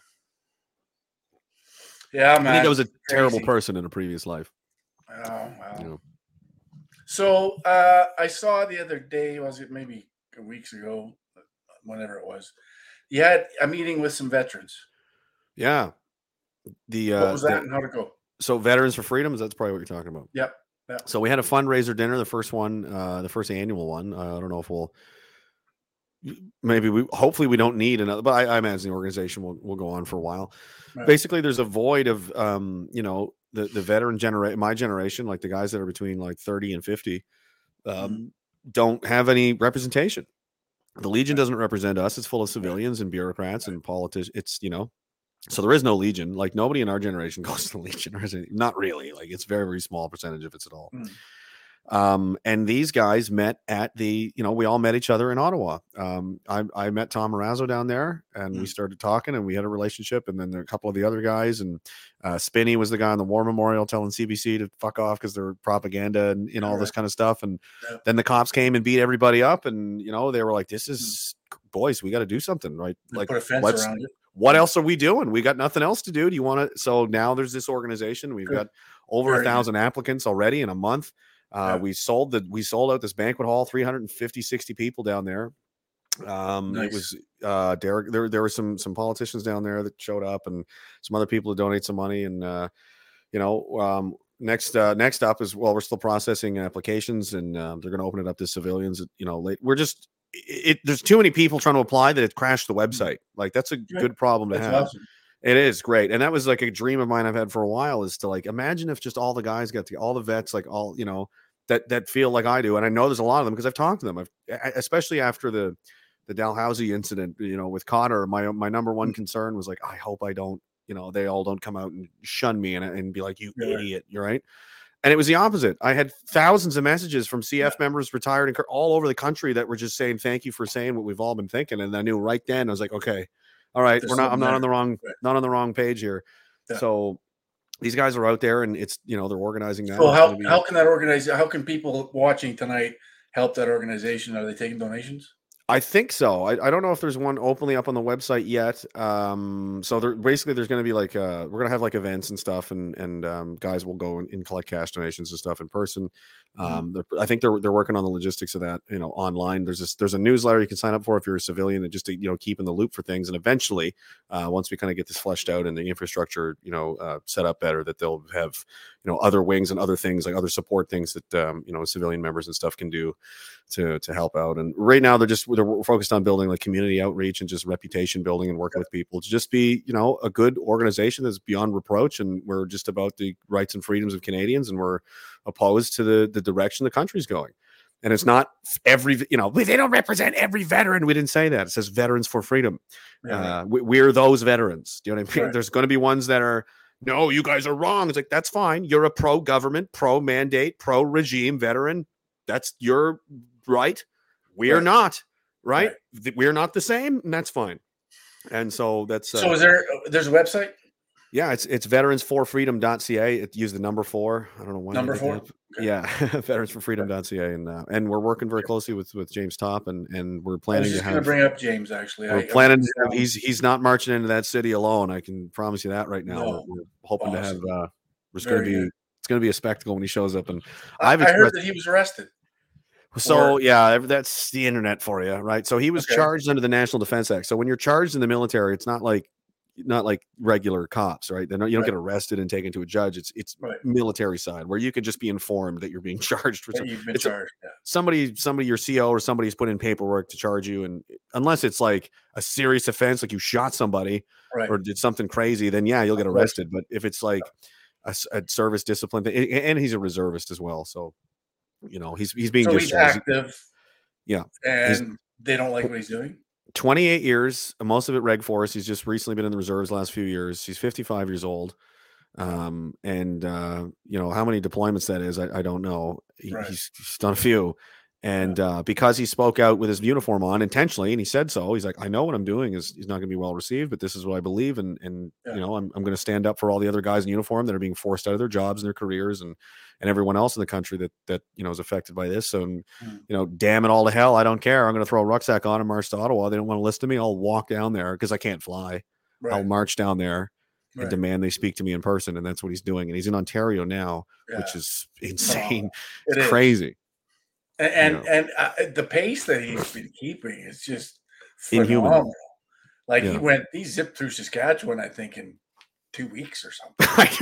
Yeah, man. I think I was a terrible person in a previous life. Oh wow. You know. So uh, I saw the other day. Was it maybe? Weeks ago, whenever it was, you had a meeting with some veterans. Yeah. The uh, what was that the, and how'd it go? So Veterans for Freedom, that's probably what you're talking about. Yep. Yep. So we had a fundraiser dinner, the first one, uh, the first annual one. Uh, I don't know if we'll maybe we hopefully we don't need another, but I, I imagine the organization will, will go on for a while. Right. Basically, there's a void of um, you know, the, the veteran generation, my generation, like the guys that are between like thirty and fifty. Um, mm-hmm. Don't have any representation. The Legion doesn't represent us. It's full of civilians and bureaucrats and politicians. It's, you know, so there is no Legion. Like nobody in our generation goes to the Legion, or is it? Not really. Like it's very, very small percentage if it's at all. Mm. Um, and these guys met at the, you know, we all met each other in Ottawa. Um, I, I met Tom Marazzo down there, and mm. we started talking, and we had a relationship. And then there are a couple of the other guys, and uh, Spinney was the guy on the War Memorial telling C B C to fuck off because they're propaganda and, and all right. this kind of stuff. And yeah. then the cops came and beat everybody up, and you know they were like, "This is mm. boys, we got to do something, right? They like, put a fence what's, around it. What else are we doing? We got nothing else to do. Do you want to?" So now there's this organization. We've Good. got over Very a thousand good. applicants already in a month. Uh, yeah. We sold the we sold out this banquet hall, three hundred fifty, sixty people down there. Um, nice. It was uh, Derek. There, there were some some politicians down there that showed up, and some other people to donate some money. And uh, you know, um, next uh, next up is well, we're still processing applications, and uh, they're going to open it up to civilians. You know, late. We're just it, it. There's too many people trying to apply that it crashed the website. Like that's a yeah. good problem to that's have. Awesome. It is great. And that was like a dream of mine I've had for a while, is to like, imagine if just all the guys got to all the vets, like all, you know, that, that feel like I do. And I know there's a lot of them because I've talked to them. I've, especially after the, the Dalhousie incident, you know, with Cotter, my, my number one concern was like, I hope I don't, you know, they all don't come out and shun me and, and be like, you yeah. idiot. You're right. And it was the opposite. I had thousands of messages from C F yeah. members, retired, and all over the country that were just saying, thank you for saying what we've all been thinking. And I knew right then, I was like, okay, all right, There's we're not, I'm not there. on the wrong, right. not on the wrong page here. Yeah. So these guys are out there and it's, you know, they're organizing that. So how, be, how can that organize? How can people watching tonight help that organization? Are they taking donations? I think so. I, I don't know if there's one openly up on the website yet. Um, so there, basically there's going to be like, uh, we're going to have like events and stuff and, and, um, guys will go and, and collect cash donations and stuff in person. Um, mm-hmm. I think they're, they're working on the logistics of that, you know, online. There's this, there's a newsletter you can sign up for if you're a civilian and just to, you know, keep in the loop for things. And eventually, uh, once we kind of get this fleshed out and the infrastructure, you know, uh, set up better, that they'll have, you know, other wings and other things like other support things that, um, you know, civilian members and stuff can do to, to help out. And right now they're just, they're focused on building like community outreach and just reputation building and working with people to just be, you know, a good organization that's beyond reproach. And we're just about the rights and freedoms of Canadians. And we're opposed to the, the direction the country's going. And it's not every, you know, they don't represent every veteran. We didn't say that. It says Veterans for Freedom. Yeah. Uh, we, we're those veterans. Do you know what I mean? Right. There's going to be ones that are, no, you guys are wrong. It's like, that's fine. You're a pro-government, pro-mandate, pro-regime veteran. That's your right. We are right. not, right? right? We're not the same, and that's fine. And so that's... Uh, so is there, there's a website? Yeah, it's it's veterans for freedom dot c a. It used the number four. I don't know why. Number four? Okay. Yeah, veterans for freedom dot c a. And uh, and we're working very closely with, with James Topp, and, and we're planning I was just to have... going to bring up James, actually. We're I, planning I, to, he's, he's not marching into that city alone. I can promise you that right now. No. We're, we're hoping awesome. to have... Uh, there's going to be... Good. It's going to be a spectacle when he shows up. And I, I've I heard that he was arrested. So, yeah, that's the internet for you, right? So he was okay. charged under the National Defense Act. So when you're charged in the military, it's not like not like regular cops, right? They don't, you don't right. get arrested and taken to a judge. It's it's right. military side where you can just be informed that you're being charged for something. You've been it's charged. A, yeah. Somebody, somebody, your C O or somebody's put in paperwork to charge you, and unless it's like a serious offense, like you shot somebody right. or did something crazy, then yeah, you'll get arrested. But if it's like a, a service discipline thing, and he's a reservist as well, so you know he's he's being so he's discharged. active. Yeah, and he's, they don't like what he's doing. twenty-eight years, most of it Reg Force. He's just recently been in the reserves the last few years. He's fifty-five years old. Um, and, uh, you know, how many deployments that is, I, I don't know. He, right. he's, he's done a few. And uh, because he spoke out with his uniform on intentionally, and he said so, he's like, I know what I'm doing is, is not going to be well received, but this is what I believe. And, and yeah. you know, I'm, I'm going to stand up for all the other guys in uniform that are being forced out of their jobs and their careers and, and everyone else in the country that, that, you know, is affected by this. So, and, mm. you know, damn it all to hell. I don't care. I'm going to throw a rucksack on and march to Ottawa. They don't want to listen to me. I'll walk down there because I can't fly. Right. I'll march down there and right. demand they speak to me in person. And that's what he's doing. And he's in Ontario now, yeah. which is insane. Oh, it it's is. crazy. And and, you know. and uh, the pace that he's been keeping is just phenomenal. Inhuman. Like yeah. he went, he zipped through Saskatchewan, I think, in two weeks or something. I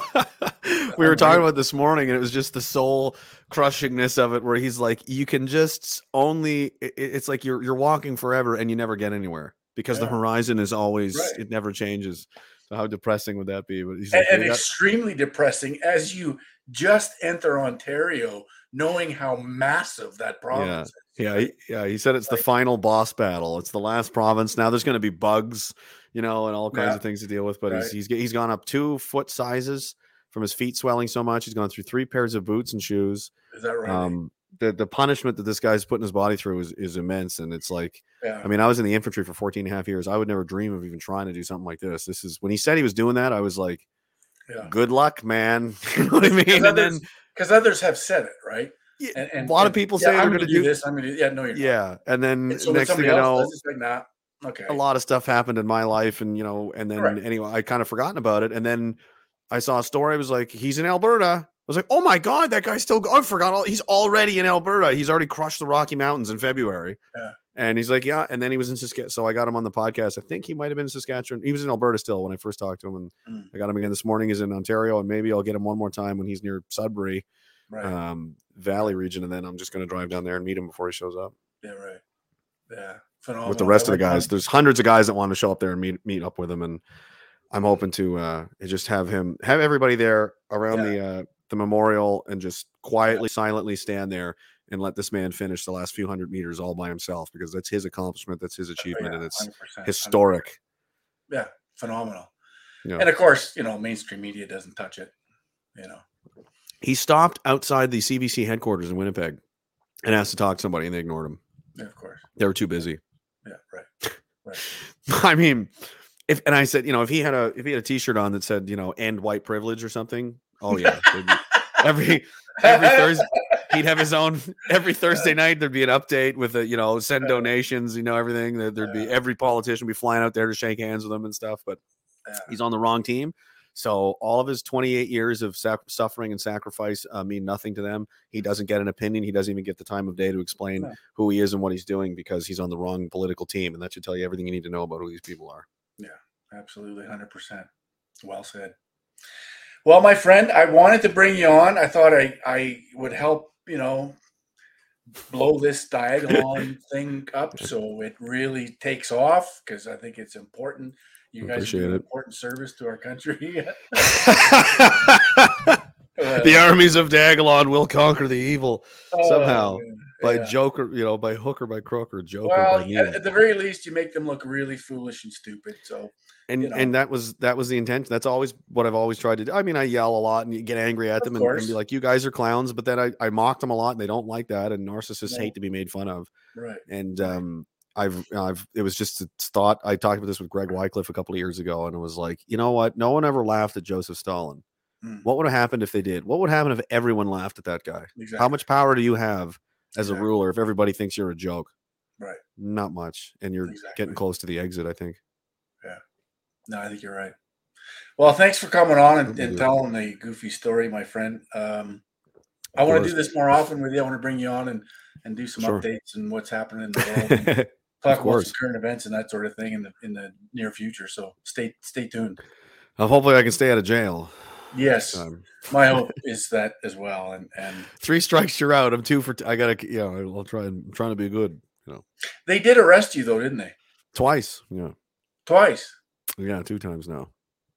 know. We were talking about this morning, and it was just the soul crushingness of it, where he's like, you can just only. It, it's like you're you're walking forever, and you never get anywhere because yeah. the horizon is always right. it never changes. So how depressing would that be? But he's like, and, and extremely depressing as you just enter Ontario, knowing how massive that province yeah. is. Yeah, he, yeah. He said it's like, the final boss battle. It's the last province. Now there's going to be bugs, you know, and all kinds yeah. of things to deal with. But right. he's, he's he's gone up two foot sizes from his feet swelling so much. He's gone through three pairs of boots and shoes. Is that right? Um, the the punishment that this guy's putting his body through is, is immense. And it's like, yeah. I mean, I was in the infantry for fourteen and a half years. I would never dream of even trying to do something like this. This is when he said he was doing that, I was like, yeah. good luck, man. You know what I mean? Because others, others have said it, right? Yeah, and, and, a lot of people yeah, say I'm they're going to do this. I'm going to do yeah, no, you're yeah. not. And then and so next thing I know, does, like, nah. okay. a lot of stuff happened in my life, and you know, and then right. anyway, I kind of forgotten about it. And then I saw a story. I was like, he's in Alberta. I was like, oh my god, that guy's still. Oh, I forgot. All, he's already in Alberta. He's already crushed the Rocky Mountains in February. Yeah. And he's like, yeah. And then he was in Saskatchewan. So I got him on the podcast. I think he might have been in Saskatchewan. He was in Alberta still when I first talked to him. And mm. I got him again this morning. He's in Ontario. And maybe I'll get him one more time when he's near Sudbury right. um, Valley region. And then I'm just going to drive down there and meet him before he shows up. Yeah, right. Yeah. Phenomenal. With the rest of the guys. There's hundreds of guys that want to show up there and meet meet up with him. And I'm hoping to uh, just have him, have everybody there around yeah. the uh, the memorial and just quietly, yeah. silently stand there and let this man finish the last few hundred meters all by himself, because that's his accomplishment. That's his achievement. Yeah, and it's one hundred percent, historic. one hundred percent. Yeah. Phenomenal. Yeah. And of course, you know, mainstream media doesn't touch it, you know. He stopped outside the C B C headquarters in Winnipeg and asked to talk to somebody, and they ignored him. Yeah, of course. They were too busy. Yeah, right. Right. I mean, if and I said, you know, if he had a if he had a T-shirt on that said, you know, "End white privilege" or something, oh yeah, be, every every Thursday he'd have his own. Every Thursday night there'd be an update with a, you know, send donations, you know, everything. There, there'd be every politician be flying out there to shake hands with him and stuff. But Yeah. he's on the wrong team. So all of his twenty-eight years of sac- suffering and sacrifice uh, mean nothing to them. He doesn't get an opinion. He doesn't even get the time of day to explain No. who he is and what he's doing because he's on the wrong political team. And that should tell you everything you need to know about who these people are. Yeah, absolutely. one hundred percent. Well said. Well, my friend, I wanted to bring you on. I thought I, I would help, you know, blow this Diagolon thing up so it really takes off because I think it's important. You guys Appreciate do an it. important service to our country. The armies of Diagolon will conquer the evil Oh, somehow man. by Yeah. joke or, you know, by hook or by crook or joke or Well, by at, mean. at the very least, you make them look really foolish and stupid. So, And you know. and that was that was the intention. That's always what I've always tried to do. I mean, I yell a lot and you get angry at Of them and, and course. be like, "You guys are clowns," but then I, I mock them a lot and they don't like that. And narcissists No. hate to be made fun of. right. And um, I've I've it was just a thought. I talked about this with Greg Wycliffe a couple of years ago, and it was like, you know what? No one ever laughed at Joseph Stalin. Hmm. What would have happened if they did? What would happen if everyone laughed at that guy? Exactly. How much power do you have as a Exactly. ruler if everybody thinks you're a joke? Right. Not much. And you're Exactly. getting close to the exit, I think. No, I think you're right. Well, thanks for coming on and, and Mhm. telling the goofy story, my friend. Um, I Of want to course. do this more often with you. I want to bring you on and, and do some Sure. updates and what's happening in the world. And talk about course. some current events and that sort of thing in the in the near future. So stay stay tuned. Uh, hopefully I can stay out of jail. Yes, Um, my hope is that as well. And and three strikes, you're out. I'm two for. T- I gotta. You know, I'll try and I'm trying to be good. You know, they did arrest you though, didn't they? twice. Yeah, Twice. yeah, two times now.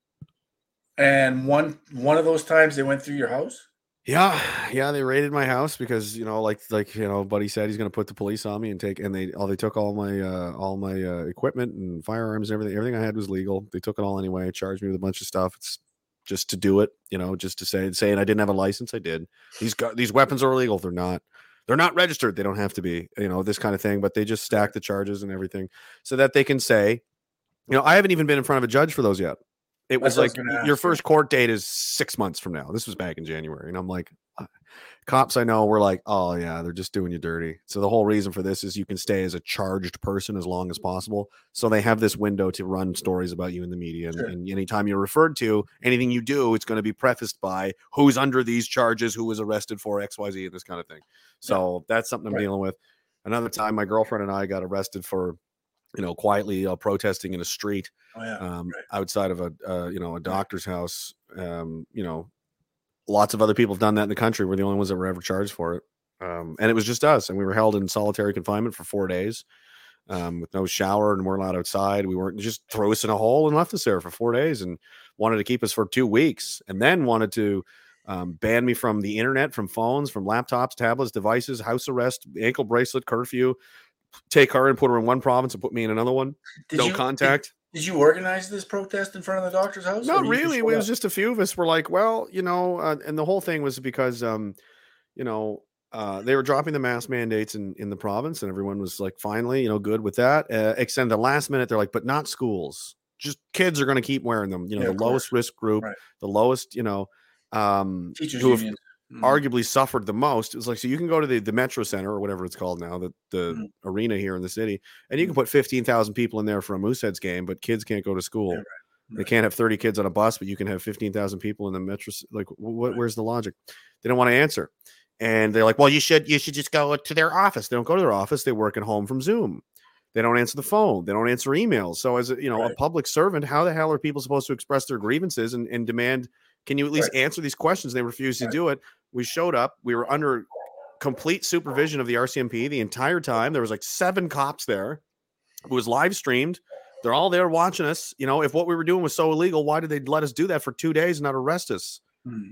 And one one of those times they went through your house. Yeah, yeah, they raided my house because, you know, like like you know, Buddy said he's going to put the police on me and take and they all they took all my uh, all my uh, equipment and firearms and everything. Everything I had was legal. They took it all anyway. Charged me with a bunch of stuff. It's just to do it, you know, just to say saying I didn't have a license. I did. These gu- these weapons are illegal. They're not. They're not registered. They don't have to be. You know, this kind of thing. But they just stack the charges and everything so that they can say, you know, I haven't even been in front of a judge for those yet. It was That's what I like was gonna your ask you. first court date is six months from now. This was back in January, and I'm like, uh, cops I know were like, oh yeah, they're just doing you dirty. So the whole reason for this is you can stay as a charged person as long as possible. So they have this window to run stories about you in the media, and, Sure. and anytime you're referred to, anything you do, it's going to be prefaced by who's under these charges, who was arrested for X, Y, Z, and this kind of thing. So that's something I'm Right. dealing with. Another time, my girlfriend and I got arrested for, you know, quietly uh, protesting in a street Oh yeah. um, right. outside of a uh, you know a doctor's house. Um, you know, lots of other people have done that in the country. We're the only ones that were ever charged for it, um, and it was just us. And we were held in solitary confinement for four days um, with no shower, and weren't allowed outside. We weren't just throw us in a hole and left us there for four days, and wanted to keep us for two weeks, and then wanted to. Um, ban me from the internet, from phones, from laptops, tablets, devices, house arrest, ankle bracelet, curfew, take her and put her in one province and put me in another one. Did no you, contact. Did, did you organize this protest in front of the doctor's house? or Not you just really. It showed was up? just a few of us were like, well, you know, uh, and the whole thing was because, um, you know, uh, they were dropping the mask mandates in, in the province, and everyone was like, finally, you know, good with that. Uh, except the last minute, they're like, but not schools. Just kids are going to keep wearing them. You know, Yeah, the of course. lowest risk group, Right. the lowest, you know, um, Teachers who have union. Mhm. arguably suffered the most. It was like, so you can go to the, the Metro Center or whatever it's called now, the, the Mhm. arena here in the city, and you can Mhm. put fifteen thousand people in there for a Mooseheads game, but kids can't go to school. Yeah, right. They Right. can't have thirty kids on a bus, but you can have fifteen thousand people in the metro. Like, what, Right. where's the logic? They don't want to answer. And they're like, well, you should, you should just go to their office. They don't go to their office. They work at home from Zoom. They don't answer the phone. They don't answer emails. So as a, you know, a Right. public servant, how the hell are people supposed to express their grievances and, and demand, can you at least Right. answer these questions? They refuse to Right. do it. We showed up. We were under complete supervision of the R C M P the entire time. There was like seven cops there. It was live streamed. They're all there watching us. You know, if what we were doing was so illegal, why did they let us do that for two days and not arrest us? Mhm.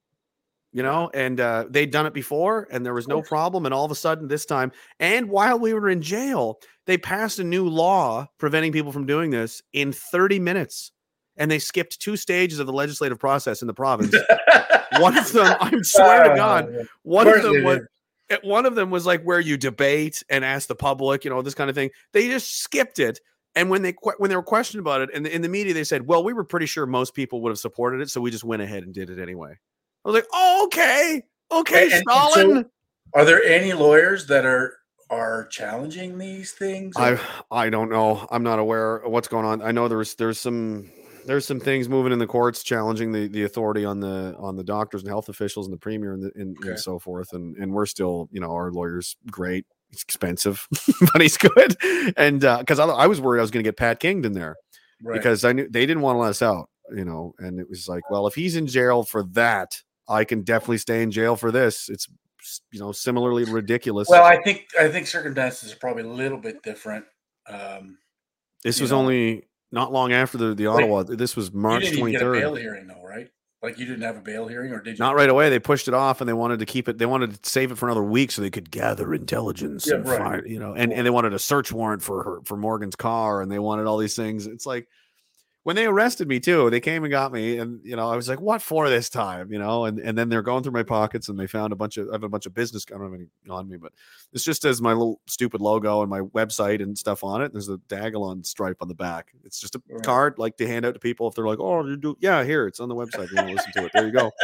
You know, and uh, they'd done it before and there was no course. problem. And all of a sudden this time, and while we were in jail, they passed a new law preventing people from doing this in thirty minutes. and they skipped two stages of the legislative process in the province. One of them, I swear to God, one of them was one of them was like where you debate and ask the public, you know, this kind of thing. They just skipped it. And when they when they were questioned about it, and in the media, they said, "Well, we were pretty sure most people would have supported it, so we just went ahead and did it anyway." I was like, "Oh, okay, okay, and, Stalin." And so are there any lawyers that are are challenging these things? Or? I I don't know. I'm not aware of what's going on. I know there's there's some there's some things moving in the courts challenging the, the authority on the on the doctors and health officials and the premier and, the, and, okay. and so forth. And and we're still, you know, our lawyer's great. He's expensive, but he's good. And because uh, I, I was worried I was going to get Pat Kinged in there right. because I knew they didn't want to let us out, you know. And it was like, well, if he's in jail for that, I can definitely stay in jail for this. It's, you know, similarly ridiculous. Well, I think I think circumstances are probably a little bit different. Um, this was know. only not long after the the Ottawa. Wait, this was March twenty-third. Bail hearing, though, right? Like you didn't have a bail hearing, or did you? Not right away. They pushed it off, and they wanted to keep it. They wanted to save it for another week so they could gather intelligence. Yeah, and right. find, you know, and, and they wanted a search warrant for her for Morgan's car, and they wanted all these things. It's like when they arrested me too. They came and got me, and you know, I was like, "What for this time?" You know, and and then they're going through my pockets, and they found a bunch of I have a bunch of business. I don't have any on me, but it's just as my little stupid logo and my website and stuff on it. There's a Dagalon stripe on the back. It's just a right. card like to hand out to people if they're like, "Oh, you do yeah, here it's on the website. You want to listen to it? There you go."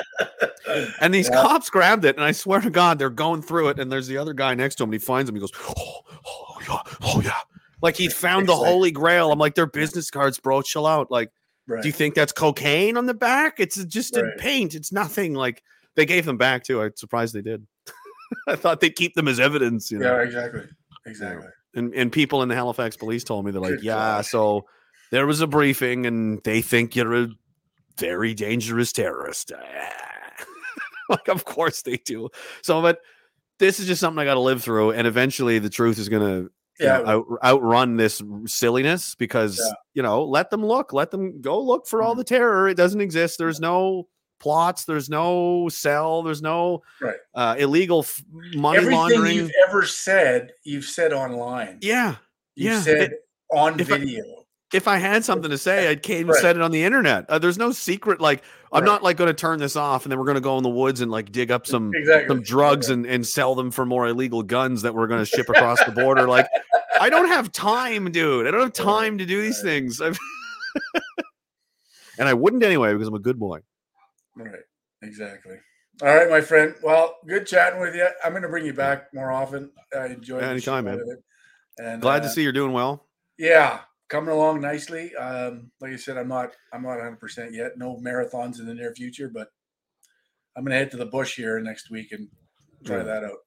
And these yeah. cops grabbed it, and I swear to God, they're going through it, and there's the other guy next to him, and he finds him. He goes, "Oh, oh yeah, oh yeah," like he found the holy grail. I'm like, "They're business cards, bro. Chill out." Like. Right. Do you think that's cocaine on the back? It's just right. in paint. It's nothing. Like they gave them back too. I'm surprised they did. I thought they'd keep them as evidence. You know? Yeah, exactly, exactly. And and people in the Halifax police told me they're like, Good yeah. God. So there was a briefing, and they think you're a very dangerous terrorist. Like, of course they do. So, but this is just something I got to live through, and eventually the truth is gonna. Yeah, you know, out, outrun this silliness because yeah. you know, let them look, let them go look for all the terror. It doesn't exist. There's no plots. There's no cell. There's no right. uh, illegal f- money Everything laundering. You've ever said, you've said online. Yeah, you yeah. said it, on if video. I, if I had something to say, I came right. and said it on the internet. Uh, there's no secret. Like I'm right. not like going to turn this off and then we're going to go in the woods and like dig up some exactly. some drugs okay. and, and sell them for more illegal guns that we're going to ship across the border. Like I don't have time, dude. I don't have time to do these right. things. And I wouldn't anyway because I'm a good boy. Right. Exactly. All right, my friend. Well, good chatting with you. I'm going to bring you back more often. I enjoyed it. Anytime, man. It. And glad uh, to see you're doing well. Yeah. Coming along nicely. Um, like I said, I'm not I'm not one hundred percent yet. No marathons in the near future, but I'm going to head to the bush here next week and try yeah. that out.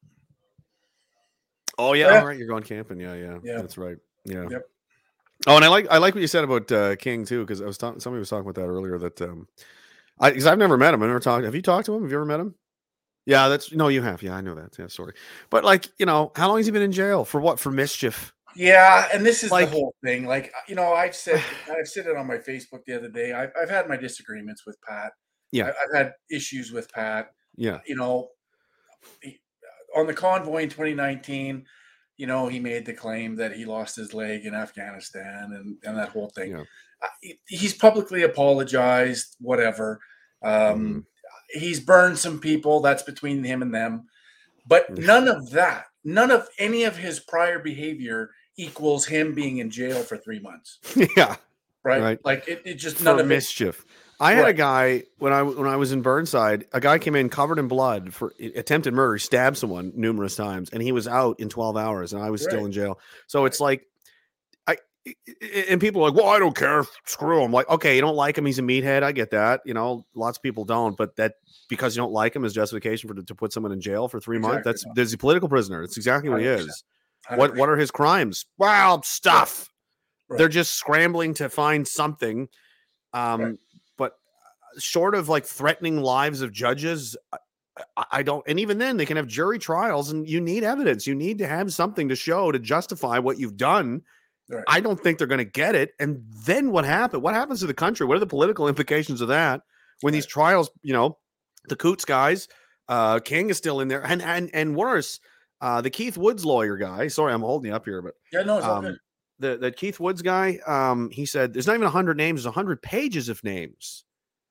Oh yeah, yeah, all right. You're going camping. Yeah, yeah, yeah. That's right. Yeah. Yep. Oh, and I like I like what you said about uh, King too, because I was talking. Somebody was talking about that earlier. That um, I because I've never met him. I've never talked. Have you talked to him? Have you ever met him? Yeah, that's no, you have. Yeah, I know that. Yeah, sorry, but like you know, how long has he been in jail for? What for mischief? Yeah, and this is like, the whole thing. Like you know, I've said I've said it on my Facebook the other day. I've I've had my disagreements with Pat. Yeah, I've had issues with Pat. Yeah, you know, on the convoy in twenty nineteen. You know, he made the claim that he lost his leg in Afghanistan and, and that whole thing. Yeah. Uh, he's publicly apologized, whatever. Um, mm. He's burned some people. That's between him and them. But none of that, none of any of his prior behavior equals him being in jail for three months. Yeah. Right? right. Like, it, it just for none of mischief. It. I had right. a guy when I when I was in Burnside, a guy came in covered in blood for attempted murder. He stabbed someone numerous times, and he was out in twelve hours, and I was right. still in jail. So it's like, I and people are like, "Well, I don't care. Screw him." Like, okay, you don't like him; he's a meathead. I get that. You know, lots of people don't, but that because you don't like him is justification for to put someone in jail for three exactly. months. That's there's a political prisoner. That's exactly what he is. one hundred percent. What what are his crimes? Well, stuff. Right. They're just scrambling to find something. Um. Right. Short of like threatening lives of judges, I, I don't, and even then they can have jury trials and you need evidence. You need to have something to show to justify what you've done. Right. I don't think they're going to get it. And then what happened? What happens to the country? What are the political implications of that when right. these trials, you know, the Coots guys, uh, King is still in there and, and, and worse, uh, the Keith Woods lawyer guy, sorry, I'm holding you up here, but yeah, no, it's um, all good. the the Keith Woods guy, um, he said there's not even a hundred names, there's a hundred pages of names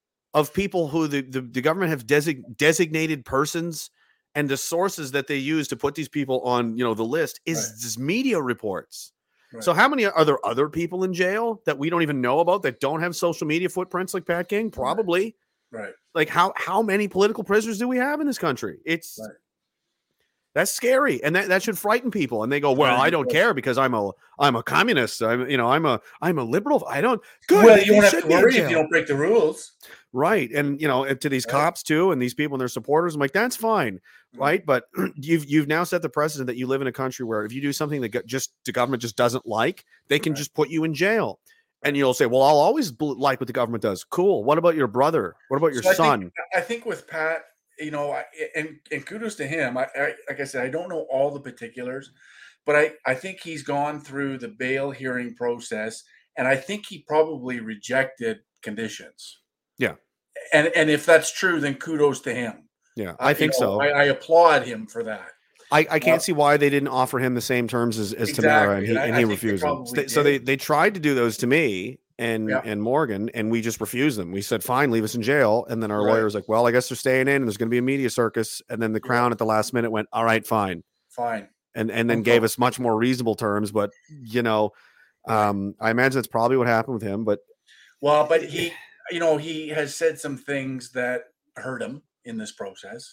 of people who the, the, the government have desig- designated persons, and the sources that they use to put these people on, you know, the list is Right. just media reports. Right. So how many are there other people in jail that we don't even know about that don't have social media footprints like Pat King? Probably. Right. Like how how many political prisoners do we have in this country? It's Right. that's scary, and that, that should frighten people. And they go, "Well, I don't care because I'm a I'm a communist. I'm you know I'm a I'm a liberal. I don't." Good. Well, they you don't have should to be in worry if jail. you don't break the rules. Right. And you know, and to these Right. cops too, and these people and their supporters, I'm like, that's fine, Mhm. right? But you've you've now set the precedent that you live in a country where if you do something that go- just the government just doesn't like, they can Right. just put you in jail. And you'll say, "Well, I'll always bl- like what the government does." Cool. What about your brother? What about your So I son? think, I think with Pat, you know, I, and and kudos to him. I, I like I said, I don't know all the particulars, but I I think he's gone through the bail hearing process, and I think he probably rejected conditions. Yeah. And and if that's true, then kudos to him. Yeah, Uh, I you think know, so. I, I applaud him for that. I, I can't Uh, see why they didn't offer him the same terms as, as Tamara, and Exactly, he and I- and I he think they refused them. probably So they did. they tried to do those to me and Yeah. and Morgan, and we just refused them. We said, "Fine, leave us in jail." And then our Right. lawyer was like, "Well, I guess they're staying in, and there's going to be a media circus." And then the Yeah. Crown at the last minute went, "All right, fine," Fine. and and then Okay. gave us much more reasonable terms. But you know, Right. um, I imagine that's probably what happened with him. But Well, but he, you know, he has said some things that hurt him in this process.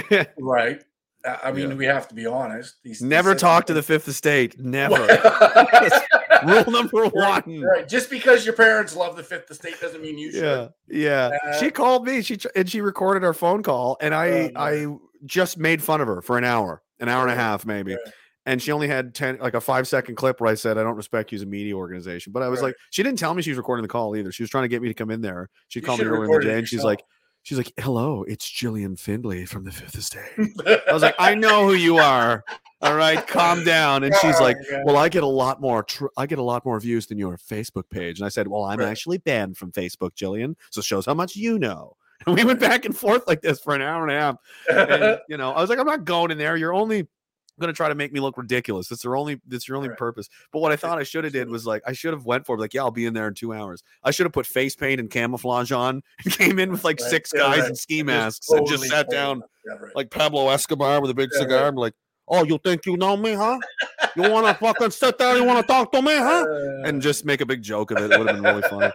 Right. Uh, I mean, Yeah. we have to be honest. He's, he never said talk to some the Fifth Estate. Never. things- Rule number Right, one. right. Just because your parents love the Fifth Estate doesn't mean you should. Yeah, yeah. Uh, she called me. She tr- and she recorded our phone call, and I Oh, I just made fun of her for an hour, an hour and a Right, half maybe. right. And she only had ten, like a five second clip where I said, "I don't respect you as a media organization." But I was Right. like, she didn't tell me she was recording the call either. She was trying to get me to come in there. She You called me should've earlier in the recorded it day, and she's yourself. like, she's like, "Hello, it's Gillian Findlay from the Fifth Estate." I was like, "I know who you are. All right, calm down." And she's Oh, like, God. "Well, I get a lot more. Tr- I get a lot more views than your Facebook page." And I said, "Well, I'm Right. actually banned from Facebook, Jillian. So it shows how much you know." And we went back and forth like this for an hour and a half. And you know, I was like, "I'm not going in there. You're only going to try to make me look ridiculous. That's your only. That's your only Right. purpose." But what I thought I should have did was like, I should have went for it. Like, yeah, I'll be in there in two hours. I should have put face paint and camouflage on and came in with like Right. six Yeah, guys right. in ski And masks just and just totally sat cold. down Yeah, right. like Pablo Escobar with a big Yeah, cigar. right. I'm like, "Oh, you think you know me, huh? You want to fucking sit there? You want to talk to me, huh?" And just make a big joke of it. It would have been really funny.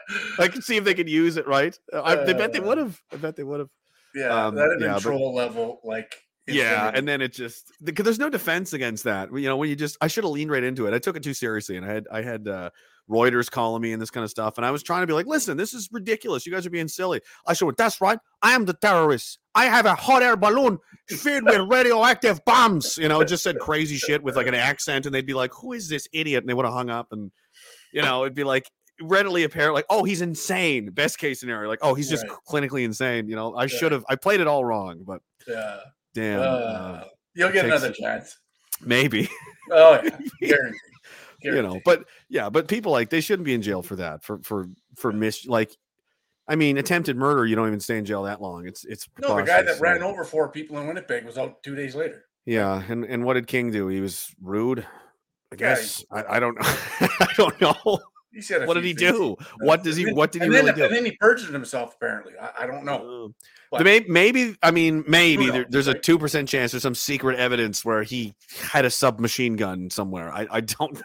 I could see if they could use it, right? I, they bet they Uh, would have. I bet they would have. yeah, um, that'd have been yeah, but- troll level. Like, Yeah, insanity. and then it just because there's no defense against that. You know, when you just I should have leaned right into it. I took it too seriously, and I had I had uh, Reuters calling me and this kind of stuff, and I was trying to be like, "Listen, this is ridiculous. You guys are being silly." I said, "That's right. I am the terrorist. I have a hot air balloon filled with radioactive bombs." You know, just said crazy shit with like an accent, and they'd be like, "Who is this idiot?" And they would have hung up, and you know, it'd be like readily apparent, like, "Oh, he's insane." Best case scenario, like, "Oh, he's just Right. clinically insane." You know, I Yeah. should have. I played it all wrong, but yeah, damn, uh, uh, you'll get takes- another chance. maybe. Oh yeah, guaranteed. you know, Guaranteed. but yeah, but people like they shouldn't be in jail for that, for for for mis like, I mean, attempted murder. You don't even stay in jail that long. It's it's no, the guy that preposterous, ran so- over four people in Winnipeg was out two days later. Yeah, and and what did King do? He was rude. I Yeah, guess I, I don't know. I don't know. He said, a What did few he things. do? What does he? And then- What did he and then, really do? And then he perjured himself. Apparently, I, I don't know. Uh, But- the may, maybe I mean maybe Who there, knows, there's a right? two percent chance there's some secret evidence where he had a submachine gun somewhere. I, I don't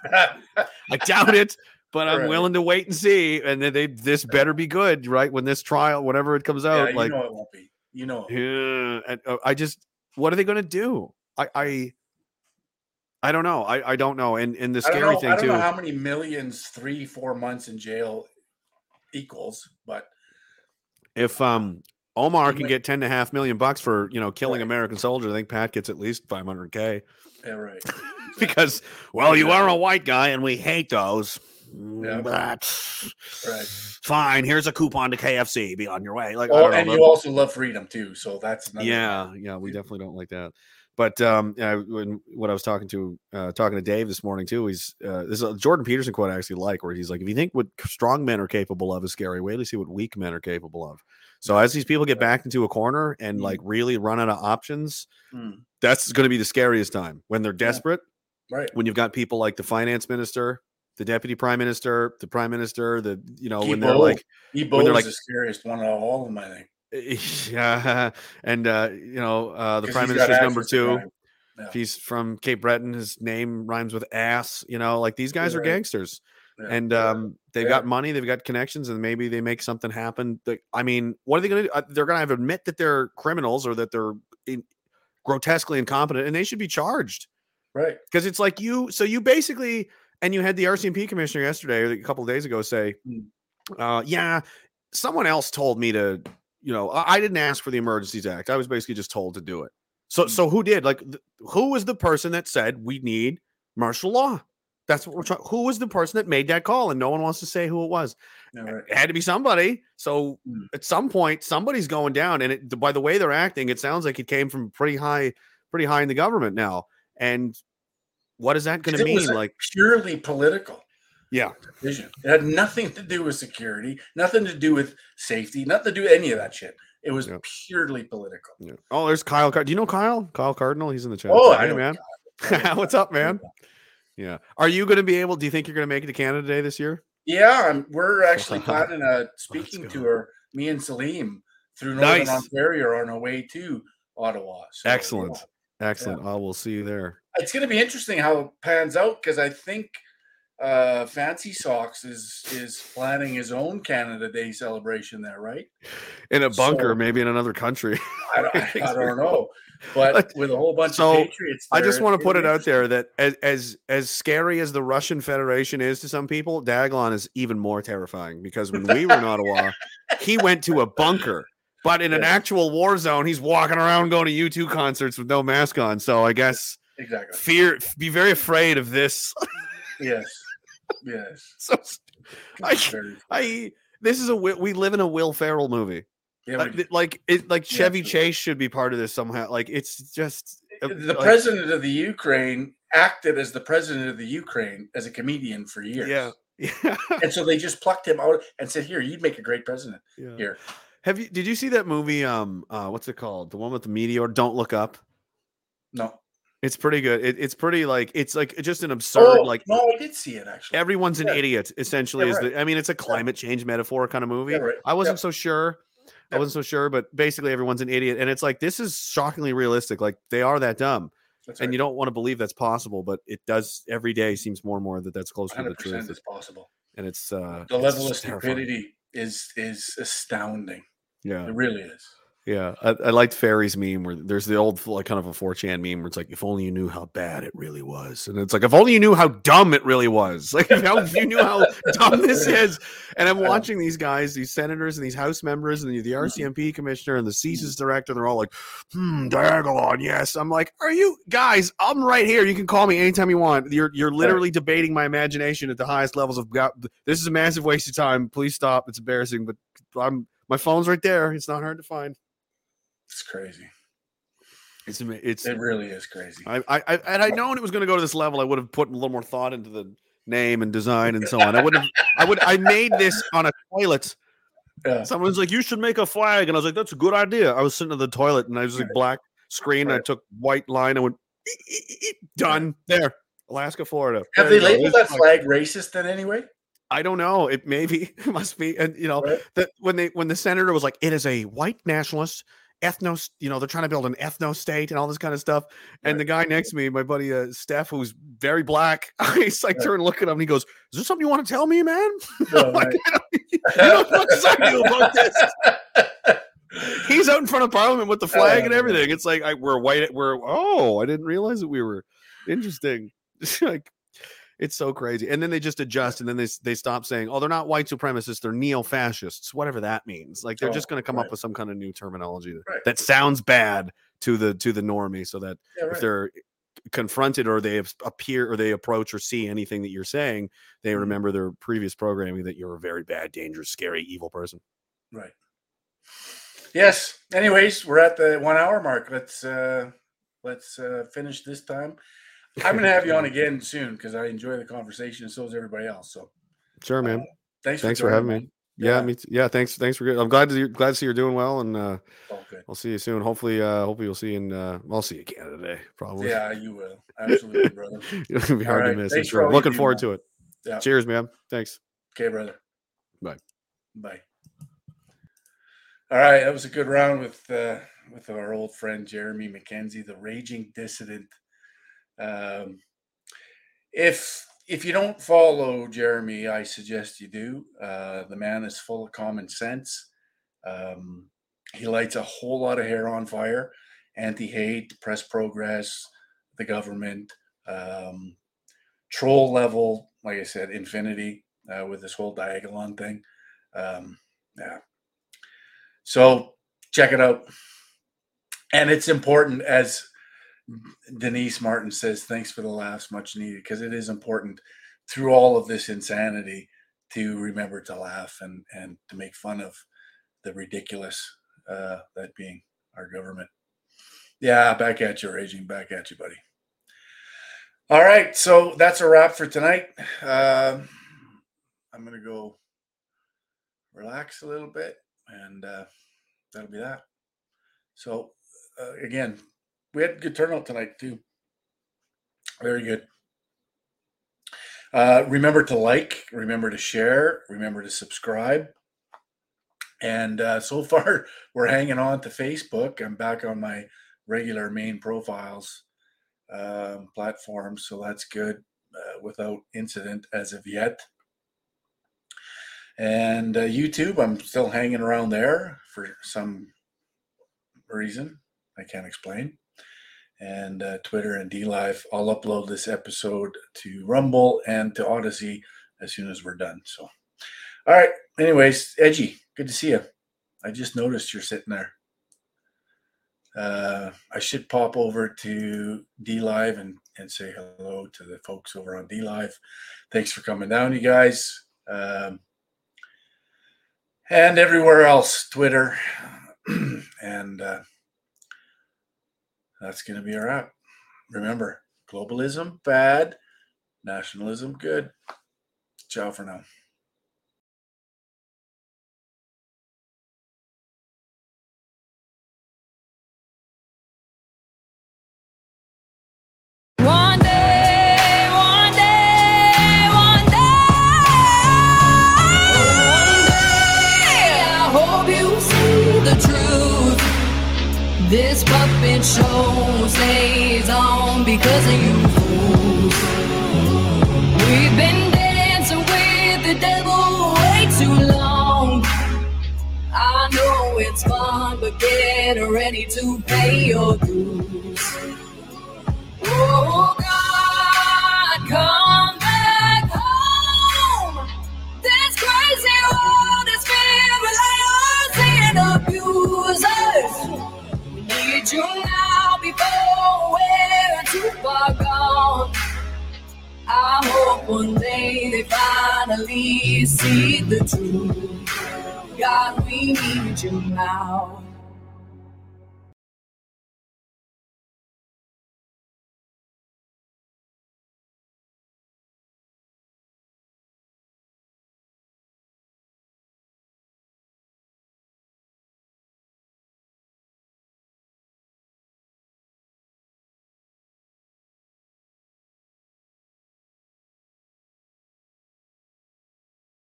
I doubt it, but I'm Right. willing to wait and see. And then they this better be good, right? When this trial, whenever it comes yeah, out, you like know it won't be. You know. it. yeah, and, uh, I just what are they going to do? I I I don't know. I I don't know. And and the I don't scary know. thing I don't too. know how many millions three, four months in jail equals, but If um Omar He can might- get ten and a half million bucks for you know killing Right. American soldiers, I think Pat gets at least five hundred k. yeah, right. Because well, you Yeah. are a white guy and we hate those. Mm, Yeah. But Right. fine, here's a coupon to K F C. Be on your way. Like I Oh, don't know, and but- you also love freedom too, so that's another yeah, yeah, we definitely don't like that. But um, yeah, when what I was talking to uh, talking to Dave this morning too, he's uh, this is a Jordan Peterson quote I actually like, where he's like, if you think what strong men are capable of is scary, wait to see what weak men are capable of. So as these people get backed into a corner and Mhm. like really run out of options, Mm, that's going to be the scariest time when they're desperate. right. When you've got people like the finance minister the deputy prime minister, the prime minister, the you know when Guilbeault. they're like Guilbeault when they're is like the scariest one of all of them, I think. yeah, and uh, you know uh, the 'Cause prime he's got minister's number access to two. crime. Yeah. If he's from Cape Breton, his name rhymes with ass. You know, like these guys are Right. gangsters, Yeah. and Yeah. um, they've Yeah. got money, they've got connections, and maybe they make something happen. That, I mean, what are they going to do? Uh, They're going to have to admit that they're criminals or that they're in, grotesquely incompetent, and they should be charged. Right. Because it's like you, so you basically, and you had the R C M P commissioner yesterday or a couple of days ago say, Mm. uh, yeah, someone else told me to, you know, I, I didn't ask for the Emergencies Act. I was basically just told to do it. So, Mm. so who did? Like, th- who was the person that said we need martial law? That's what we're trying. Who was the person that made that call? And no one wants to say who it was. Yeah, right. It had to be somebody. So Mm. at some point, somebody's going down. And it, by the way they're acting, it sounds like it came from pretty high, pretty high in the government now. And what is that going to It was mean? a Like, purely political yeah, decision. It had nothing to do with security, nothing to do with safety, nothing to do with any of that shit. It was Yeah. purely political. yeah. Oh, there's Kyle. Card- do you know Kyle? Kyle Cardinal. He's in the chat. Oh, Hey, I know man. Kyle. I know What's Kyle. up, man? Yeah. Are you going to be able? Do you think you're going to make it to Canada Day this year? Yeah, I'm, we're actually planning a Let's speaking go. tour. Me and Salim through Northern Nice. Ontario are on our way to Ottawa. So, Excellent. yeah. Excellent. I will see you there. It's going to be interesting how it pans out because I think uh, Fancy Socks is is planning his own Canada Day celebration there, right? In a bunker, So- maybe in another country. I don't, I don't know, but with a whole bunch So, of Patriots, I there, just it's want to gonna put be it out there that as, as as scary as the Russian Federation is to some people, Daglon is even more terrifying because when we were in Ottawa, he went to a bunker, but in an Yeah. actual war zone, he's walking around going to U two concerts with no mask on. So I guess Exactly. fear, be very afraid of this. Yes. Yes. so I, Very- I this is a Wi- we live in a Will Ferrell movie. yeah, Uh, we- th- like it, like Yeah, Chevy absolutely. Chase should be part of this somehow. Like it's just uh, the like- president of the Ukraine acted as the president of the Ukraine as a comedian for years. Yeah, yeah, And so they just plucked him out and said, "Here, you'd make a great president." yeah. Here. Have you? Did you see that movie? Um, uh, what's it called? The one with the meteor. Don't Look Up. No. It's pretty good. It, it's pretty like it's like just an absurd Oh, like no, I did see it actually. everyone's an Yeah. idiot. Essentially, Yeah, is right. the I mean it's a climate change metaphor kind of movie. Yeah, right. I wasn't Yeah. so sure. I Yeah. wasn't so sure, but basically everyone's an idiot, and it's like this is shockingly realistic. Like they are that dumb, That's and right. you don't want to believe that's possible, but it does every day seems more and more that that's closer to the one hundred percent truth. is possible. And it's uh, The it's level of just terrifying. stupidity is is astounding. Yeah. It really is. Yeah, I, I liked Ferry's meme where there's the old like kind of a four chan meme where it's like if only you knew how bad it really was, and it's like if only you knew how dumb it really was, like if, how, if you knew how dumb this is. And I'm watching these guys, these senators and these House members and the, the R C M P commissioner and the C S I S director. They're all like, "Hmm, Diagolon, yes." I'm like, "Are you guys? I'm right here. You can call me anytime you want. You're you're literally debating my imagination at the highest levels of God. This is a massive waste of time. Please stop. It's embarrassing, but I'm my phone's right there. It's not hard to find." It's crazy. It's ama- it's It really is crazy. I I I had I known it was going to go to this level, I would have put a little more thought into the name and design and so on. I would have I would I made this on a toilet. Yeah. Someone's like, "You should make a flag," and I was like, "That's a good idea." I was sitting in the toilet and I was like Right. black screen. And I Right. took white line. I went "Eep, eep, eep, eep." Done there, Alaska, Florida. Have There they you go. labeled There's that my- flag racist in any way? I don't know. It maybe it must be, and you know Right. that when they when the senator was like, "It is a white nationalist ethno," you know, they're trying to build an ethno state and all this kind of stuff. And Right. the guy next to me, my buddy uh, Steph, who's very black, he's like Right. turned to look at him and he goes, "Is there something you want to tell me, man?" Yeah, I'm like, right. "I don't- you know as much as I do about this." He's out in front of Parliament with the flag and yeah. everything. It's like I, we're white. We're oh, I didn't realize that we were interesting. Like it's so crazy. And then they just adjust, and then they they stop saying, "Oh, they're not white supremacists. They're neo-fascists." Whatever that means. Like they're Oh, just going to come right. up with some kind of new terminology that, Right. that sounds bad to the to the normie, so that Yeah, if right. they're confronted or they ap- appear or they approach or see anything that you're saying, they Mhm. remember their previous programming that you're a very bad, dangerous, scary, evil person. Right. Yes. Anyways, we're at the one hour mark. Let's uh let's uh finish this time. I'm gonna have you on again soon because I enjoy the conversation and so does everybody else. So Sure, man. uh, thanks, Thanks for joining, having man. me. Yeah, Yeah. me too. Yeah, thanks. Thanks for. I'm glad to glad to see you're doing well, and uh, All good. I'll see you soon. Hopefully, uh, hopefully we'll see you in. Uh, I'll see you Canada Day, probably. Yeah, you will. Absolutely, brother. It'll be hard right. to miss. Thanks I'm for sure. all you Looking do, forward man. to it. Yeah. Cheers, man. Thanks. Okay, brother. Bye. Bye. All right, that was a good round with uh, with our old friend Jeremy McKenzie, the raging dissident. Um, if if you don't follow Jeremy, I suggest you do. Uh, the man is full of common sense. Um, he lights a whole lot of hair on fire. Anti-hate, press progress, the government, um, troll level, like I said, infinity uh, with this whole Diagolon thing. Um, yeah. So check it out. And it's important, as Denise Martin says, thanks for the laughs, much needed, because it is important through all of this insanity to remember to laugh and, and to make fun of the ridiculous, uh, that being our government. Yeah, back at you, raging, back at you, buddy. All right, so that's a wrap for tonight. Um, I'm going to go relax a little bit, and uh, that'll be that. So, uh, again, we had good turnout tonight, too. Very good. Uh, remember to like, remember to share, remember to subscribe. And uh, so far, we're hanging on to Facebook. I'm back on my regular main profiles um, platform, so that's good uh, without incident as of yet. And uh, YouTube, I'm still hanging around there for some reason I can't explain. And uh, Twitter and D Live. I'll upload this episode to Rumble and to Odyssey as soon as we're done. So, all right. Anyways, Edgy, good to see you. I just noticed you're sitting there. Uh, I should pop over to D Live and, and say hello to the folks over on D Live. Thanks for coming down, you guys. Um, and everywhere else, Twitter. and uh, that's going to be our wrap. Remember, globalism, bad. Nationalism, good. Ciao for now. One day, one day, one day, one day, I hope you see the truth. This puppet show stays on because of you fools. We've been dancing with the devil way too long. I know it's fun, but get ready to pay your dues. Oh God, come back home. This crazy world is filled with liars and abusers. We need you now before we're too far gone. I hope one day they finally see the truth. God, we need you now.